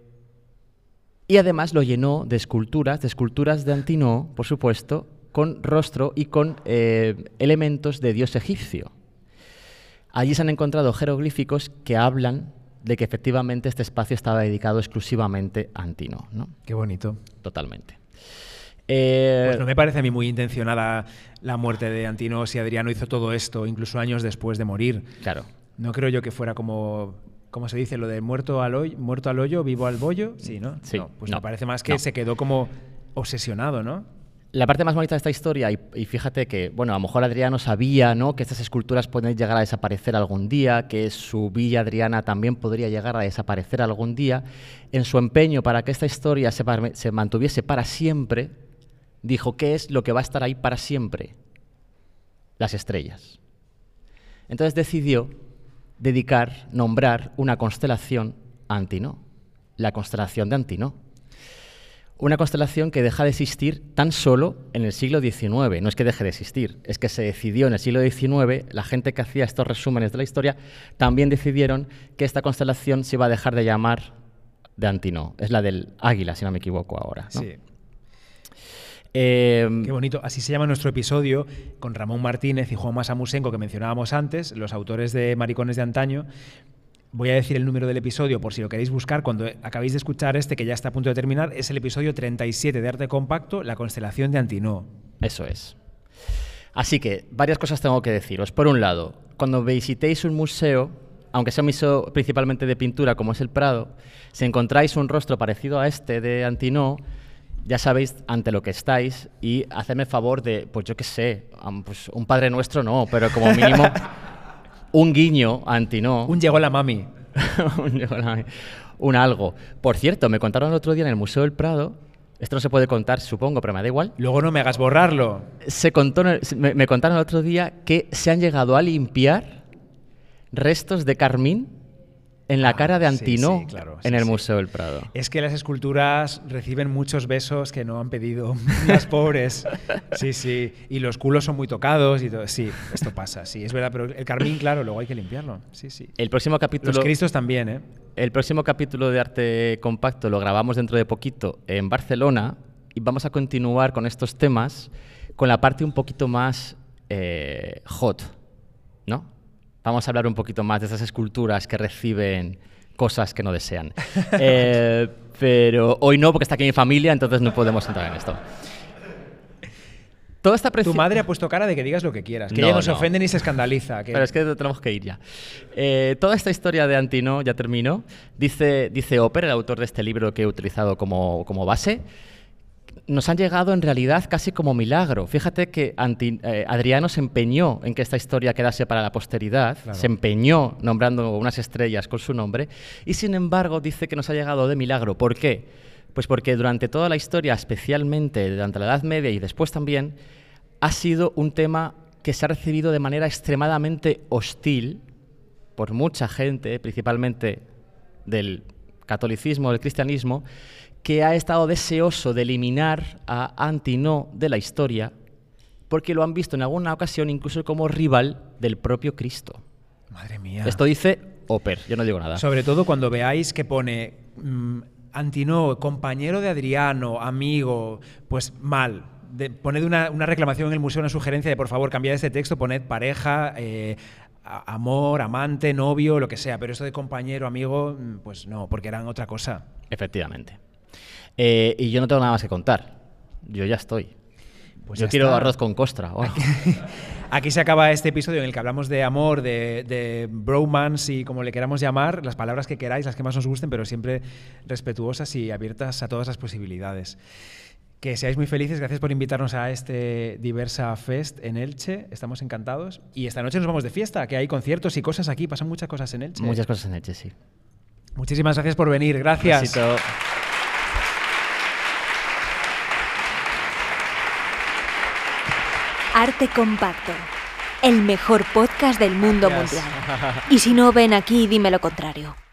Y además lo llenó de esculturas, de esculturas de Antínoo, por supuesto, con rostro y con eh, elementos de dios egipcio. Allí se han encontrado jeroglíficos que hablan de que efectivamente este espacio estaba dedicado exclusivamente a Antínoo, ¿no? Qué bonito. Totalmente. Eh, pues no me parece a mí muy intencionada la muerte de Antínoo si Adriano hizo todo esto, incluso años después de morir. Claro. No creo yo que fuera como... ¿Cómo se dice? Lo de muerto al hoyo, muerto al hoyo, vivo al bollo. Sí, ¿no? Sí. No, pues no, me parece más que no. se quedó como obsesionado, ¿no? La parte más bonita de esta historia, y, y fíjate que, bueno, a lo mejor Adriano sabía, ¿no?, que estas esculturas pueden llegar a desaparecer algún día, que su Villa Adriana también podría llegar a desaparecer algún día. En su empeño para que esta historia se, se mantuviese para siempre, dijo, ¿qué es lo que va a estar ahí para siempre? Las estrellas. Entonces decidió dedicar, nombrar una constelación a Antínoo, la constelación de Antínoo. Una constelación que deja de existir tan solo en el siglo diecinueve. No es que deje de existir, es que se decidió en el siglo diecinueve, la gente que hacía estos resúmenes de la historia también decidieron que esta constelación se iba a dejar de llamar de Antínoo. Es la del águila, si no me equivoco ahora, ¿no? Sí. Eh, Qué bonito. Así se llama nuestro episodio con Ramón Martínez y Juanma Samusenko, que mencionábamos antes, los autores de Maricones de Antaño. Voy a decir el número del episodio por si lo queréis buscar. Cuando acabéis de escuchar este, que ya está a punto de terminar, es el episodio treinta y siete de Arte Compacto, la constelación de Antínoo. Eso es. Así que, varias cosas tengo que deciros. Por un lado, cuando visitéis un museo, aunque sea un museo principalmente de pintura como es el Prado, si encontráis un rostro parecido a este de Antínoo, ya sabéis ante lo que estáis y hacedme favor de, pues yo qué sé, um, pues un Padre Nuestro no, pero como mínimo un guiño a Antínoo. Un llegó la mami. un, llegó la mami. un algo. Por cierto, me contaron el otro día en el Museo del Prado, esto no se puede contar, supongo, pero me da igual. Luego no me hagas borrarlo. Se contó, me, me contaron el otro día que se han llegado a limpiar restos de carmín en la ah, cara de Antínoo, sí, sí, claro, en sí, el sí. Museo del Prado. Es que las esculturas reciben muchos besos que no han pedido las pobres. Sí, sí. Y los culos son muy tocados y todo. Sí, esto pasa, sí, es verdad. Pero el carmín, claro, luego hay que limpiarlo. Sí, sí. El próximo capítulo... Los cristos también, ¿eh? El próximo capítulo de Arte Compacto lo grabamos dentro de poquito en Barcelona y vamos a continuar con estos temas con la parte un poquito más eh, hot ¿no? Vamos a hablar un poquito más de esas esculturas que reciben cosas que no desean. eh, pero hoy no, porque está aquí mi familia, entonces no podemos entrar en esto. Toda esta Tu madre ha puesto cara de que digas lo que quieras, que no, ella no se no. ofende ni se escandaliza. Que... Pero es que tenemos que ir ya. Eh, toda esta historia de Antino, ya termino, dice, dice Oper, el autor de este libro que he utilizado como, como base, nos han llegado en realidad casi como milagro. Fíjate que Anti, eh, Adriano se empeñó en que esta historia quedase para la posteridad, claro. Se empeñó nombrando unas estrellas con su nombre, y sin embargo dice que nos ha llegado de milagro. ¿Por qué? Pues porque durante toda la historia, especialmente durante la Edad Media y después también, ha sido un tema que se ha recibido de manera extremadamente hostil por mucha gente, principalmente del catolicismo, del cristianismo, que ha estado deseoso de eliminar a Antino de la historia porque lo han visto en alguna ocasión incluso como rival del propio Cristo. Madre mía. Esto dice Oper, yo no digo nada. Sobre todo cuando veáis que pone mmm, Antino, compañero de Adriano, amigo, pues mal. De, poned una, una reclamación en el museo, una sugerencia de por favor cambiad este texto, poned pareja, eh, a, amor, amante, novio, lo que sea, pero eso de compañero, amigo, pues no, porque eran otra cosa. Efectivamente. Eh, y yo no tengo nada más que contar. Yo ya estoy. Pues yo ya quiero está. Arroz con costra. Oh. Aquí, aquí se acaba este episodio en el que hablamos de amor, de, de bromance y como le queramos llamar, las palabras que queráis, las que más nos gusten, pero siempre respetuosas y abiertas a todas las posibilidades. Que seáis muy felices, gracias por invitarnos a este Diversa Fest en Elche, estamos encantados. Y esta noche nos vamos de fiesta, que hay conciertos y cosas aquí, pasan muchas cosas en Elche. Muchas cosas en Elche, sí. Muchísimas gracias por venir, gracias. Besito. Arte Compacto, el mejor podcast del mundo Gracias. mundial. Y si no, ven aquí y dime lo contrario.